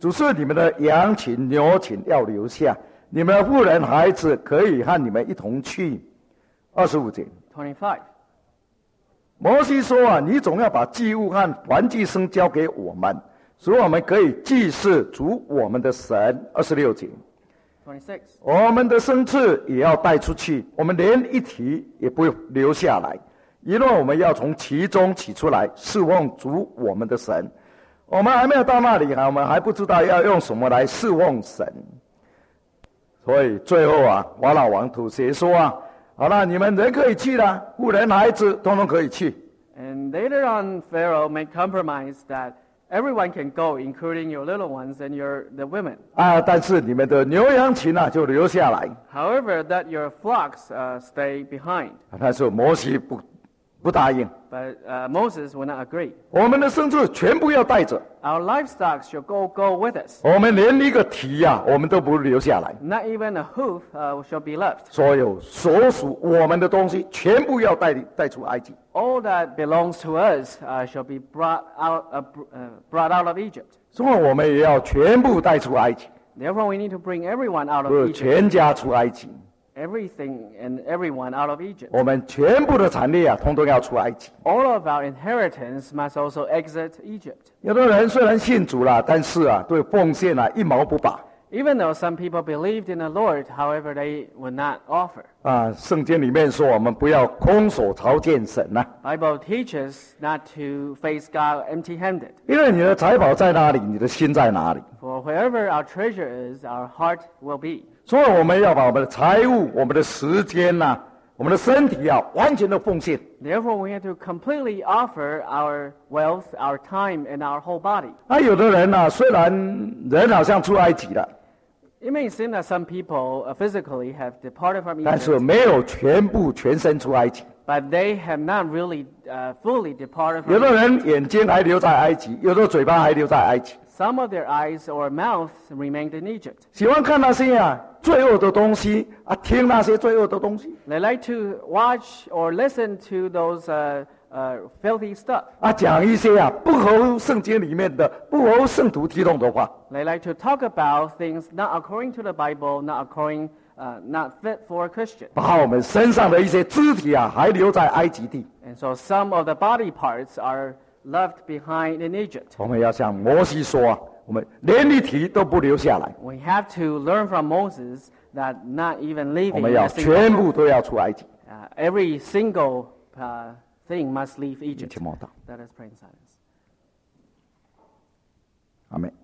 [SPEAKER 1] 只是你们的羊群、牛群要留下，你们的妇人、孩子可以和你们一同去。二十五节。
[SPEAKER 2] twenty-five.
[SPEAKER 1] 摩西说啊，你总要把祭物和燔祭牲交给我们，使我们可以祭祀主我们的神。二十六节。
[SPEAKER 2] twenty-six.
[SPEAKER 1] 我们的牲畜也要带出去，我们连一蹄也不留下来，因为我们要从其中取出来侍奉主我们的神。我们还没有到那里，我们还不知道要用什么来侍奉神。所以最后啊，法老王妥协说啊，好了，你们人可以去了，妇人孩子通通可以去。
[SPEAKER 2] And later on, Pharaoh made compromise that everyone can go, including your little ones and your the women.
[SPEAKER 1] 啊，但是你们的牛羊群啊，就留下来。
[SPEAKER 2] However, that your flocks uh, stay behind.
[SPEAKER 1] 但是摩西不不答应，
[SPEAKER 2] But uh, Moses would not agree.
[SPEAKER 1] 我们的牲畜全部要带着，
[SPEAKER 2] Our livestock shall go go with us.
[SPEAKER 1] 我们连一个蹄呀、啊，我们都不留下来。
[SPEAKER 2] Not even a hoof uh, shall be left.
[SPEAKER 1] 所有所属我们的东西，全部要带带出埃及。
[SPEAKER 2] All that belongs to us uh, shall be brought out, uh, br- uh, brought out of Egypt.
[SPEAKER 1] 所以我们也要全部带出埃及，
[SPEAKER 2] Therefore, we need to bring everyone out
[SPEAKER 1] 不
[SPEAKER 2] of
[SPEAKER 1] 是
[SPEAKER 2] Egypt.
[SPEAKER 1] 全家出埃及。
[SPEAKER 2] Everything and everyone out of Egypt.
[SPEAKER 1] 我们全部的产业啊，通通要出埃及。
[SPEAKER 2] All of our inheritance must also exit Egypt.
[SPEAKER 1] 有的人虽然信主了，但是啊，对奉献啊一毛不拔。
[SPEAKER 2] Even though some people believed in the Lord, however, they would not offer.
[SPEAKER 1] 啊，圣经里面说我们不要空手朝见神呐、
[SPEAKER 2] Bible teaches not to face God empty-handed.
[SPEAKER 1] 因为你的财宝在哪里，你的心在哪里。
[SPEAKER 2] For wherever our treasure is, our heart will be.
[SPEAKER 1] 所以我们要把我们的财物、我们的时间呐、我们的身体啊，完全的奉献。
[SPEAKER 2] Therefore, we have to completely offer our wealth, our time, and our whole body.
[SPEAKER 1] 啊，有的人呐、虽然人好像出埃及了，
[SPEAKER 2] It may seem that some people uh, physically have departed from
[SPEAKER 1] 但是
[SPEAKER 2] Egypt,
[SPEAKER 1] 没有全部全身出埃及。
[SPEAKER 2] but they have not really uh, fully departed
[SPEAKER 1] 有
[SPEAKER 2] from
[SPEAKER 1] 的
[SPEAKER 2] Egypt.
[SPEAKER 1] 人眼睛还留在埃及，有的嘴巴还留在埃及，
[SPEAKER 2] Some of their eyes or mouths remained in Egypt.
[SPEAKER 1] 喜欢看那些啊罪恶的东西啊，听那些罪恶的东西
[SPEAKER 2] They like to watch or listen to those uh, uh, filthy stuff.
[SPEAKER 1] 啊，讲一些啊不合圣经里面的、不合圣徒体统的话。
[SPEAKER 2] They like to talk about things not according to the Bible, not according, uh, not fit for a Christian.
[SPEAKER 1] 把我们身上的一些肢体啊，还留在埃及地。
[SPEAKER 2] And so some of the body parts are left behind in Egypt.
[SPEAKER 1] 我们要向摩西说啊，我们连一蹄都不留下来，
[SPEAKER 2] We have to learn from Moses that not even
[SPEAKER 1] 我
[SPEAKER 2] leaving
[SPEAKER 1] 们
[SPEAKER 2] a
[SPEAKER 1] 要
[SPEAKER 2] single,
[SPEAKER 1] 全部都要出埃及。
[SPEAKER 2] uh, every single uh, thing must leave
[SPEAKER 1] 一
[SPEAKER 2] Egypt.
[SPEAKER 1] 起默祷，
[SPEAKER 2] Let us pray in silence.
[SPEAKER 1] 阿门。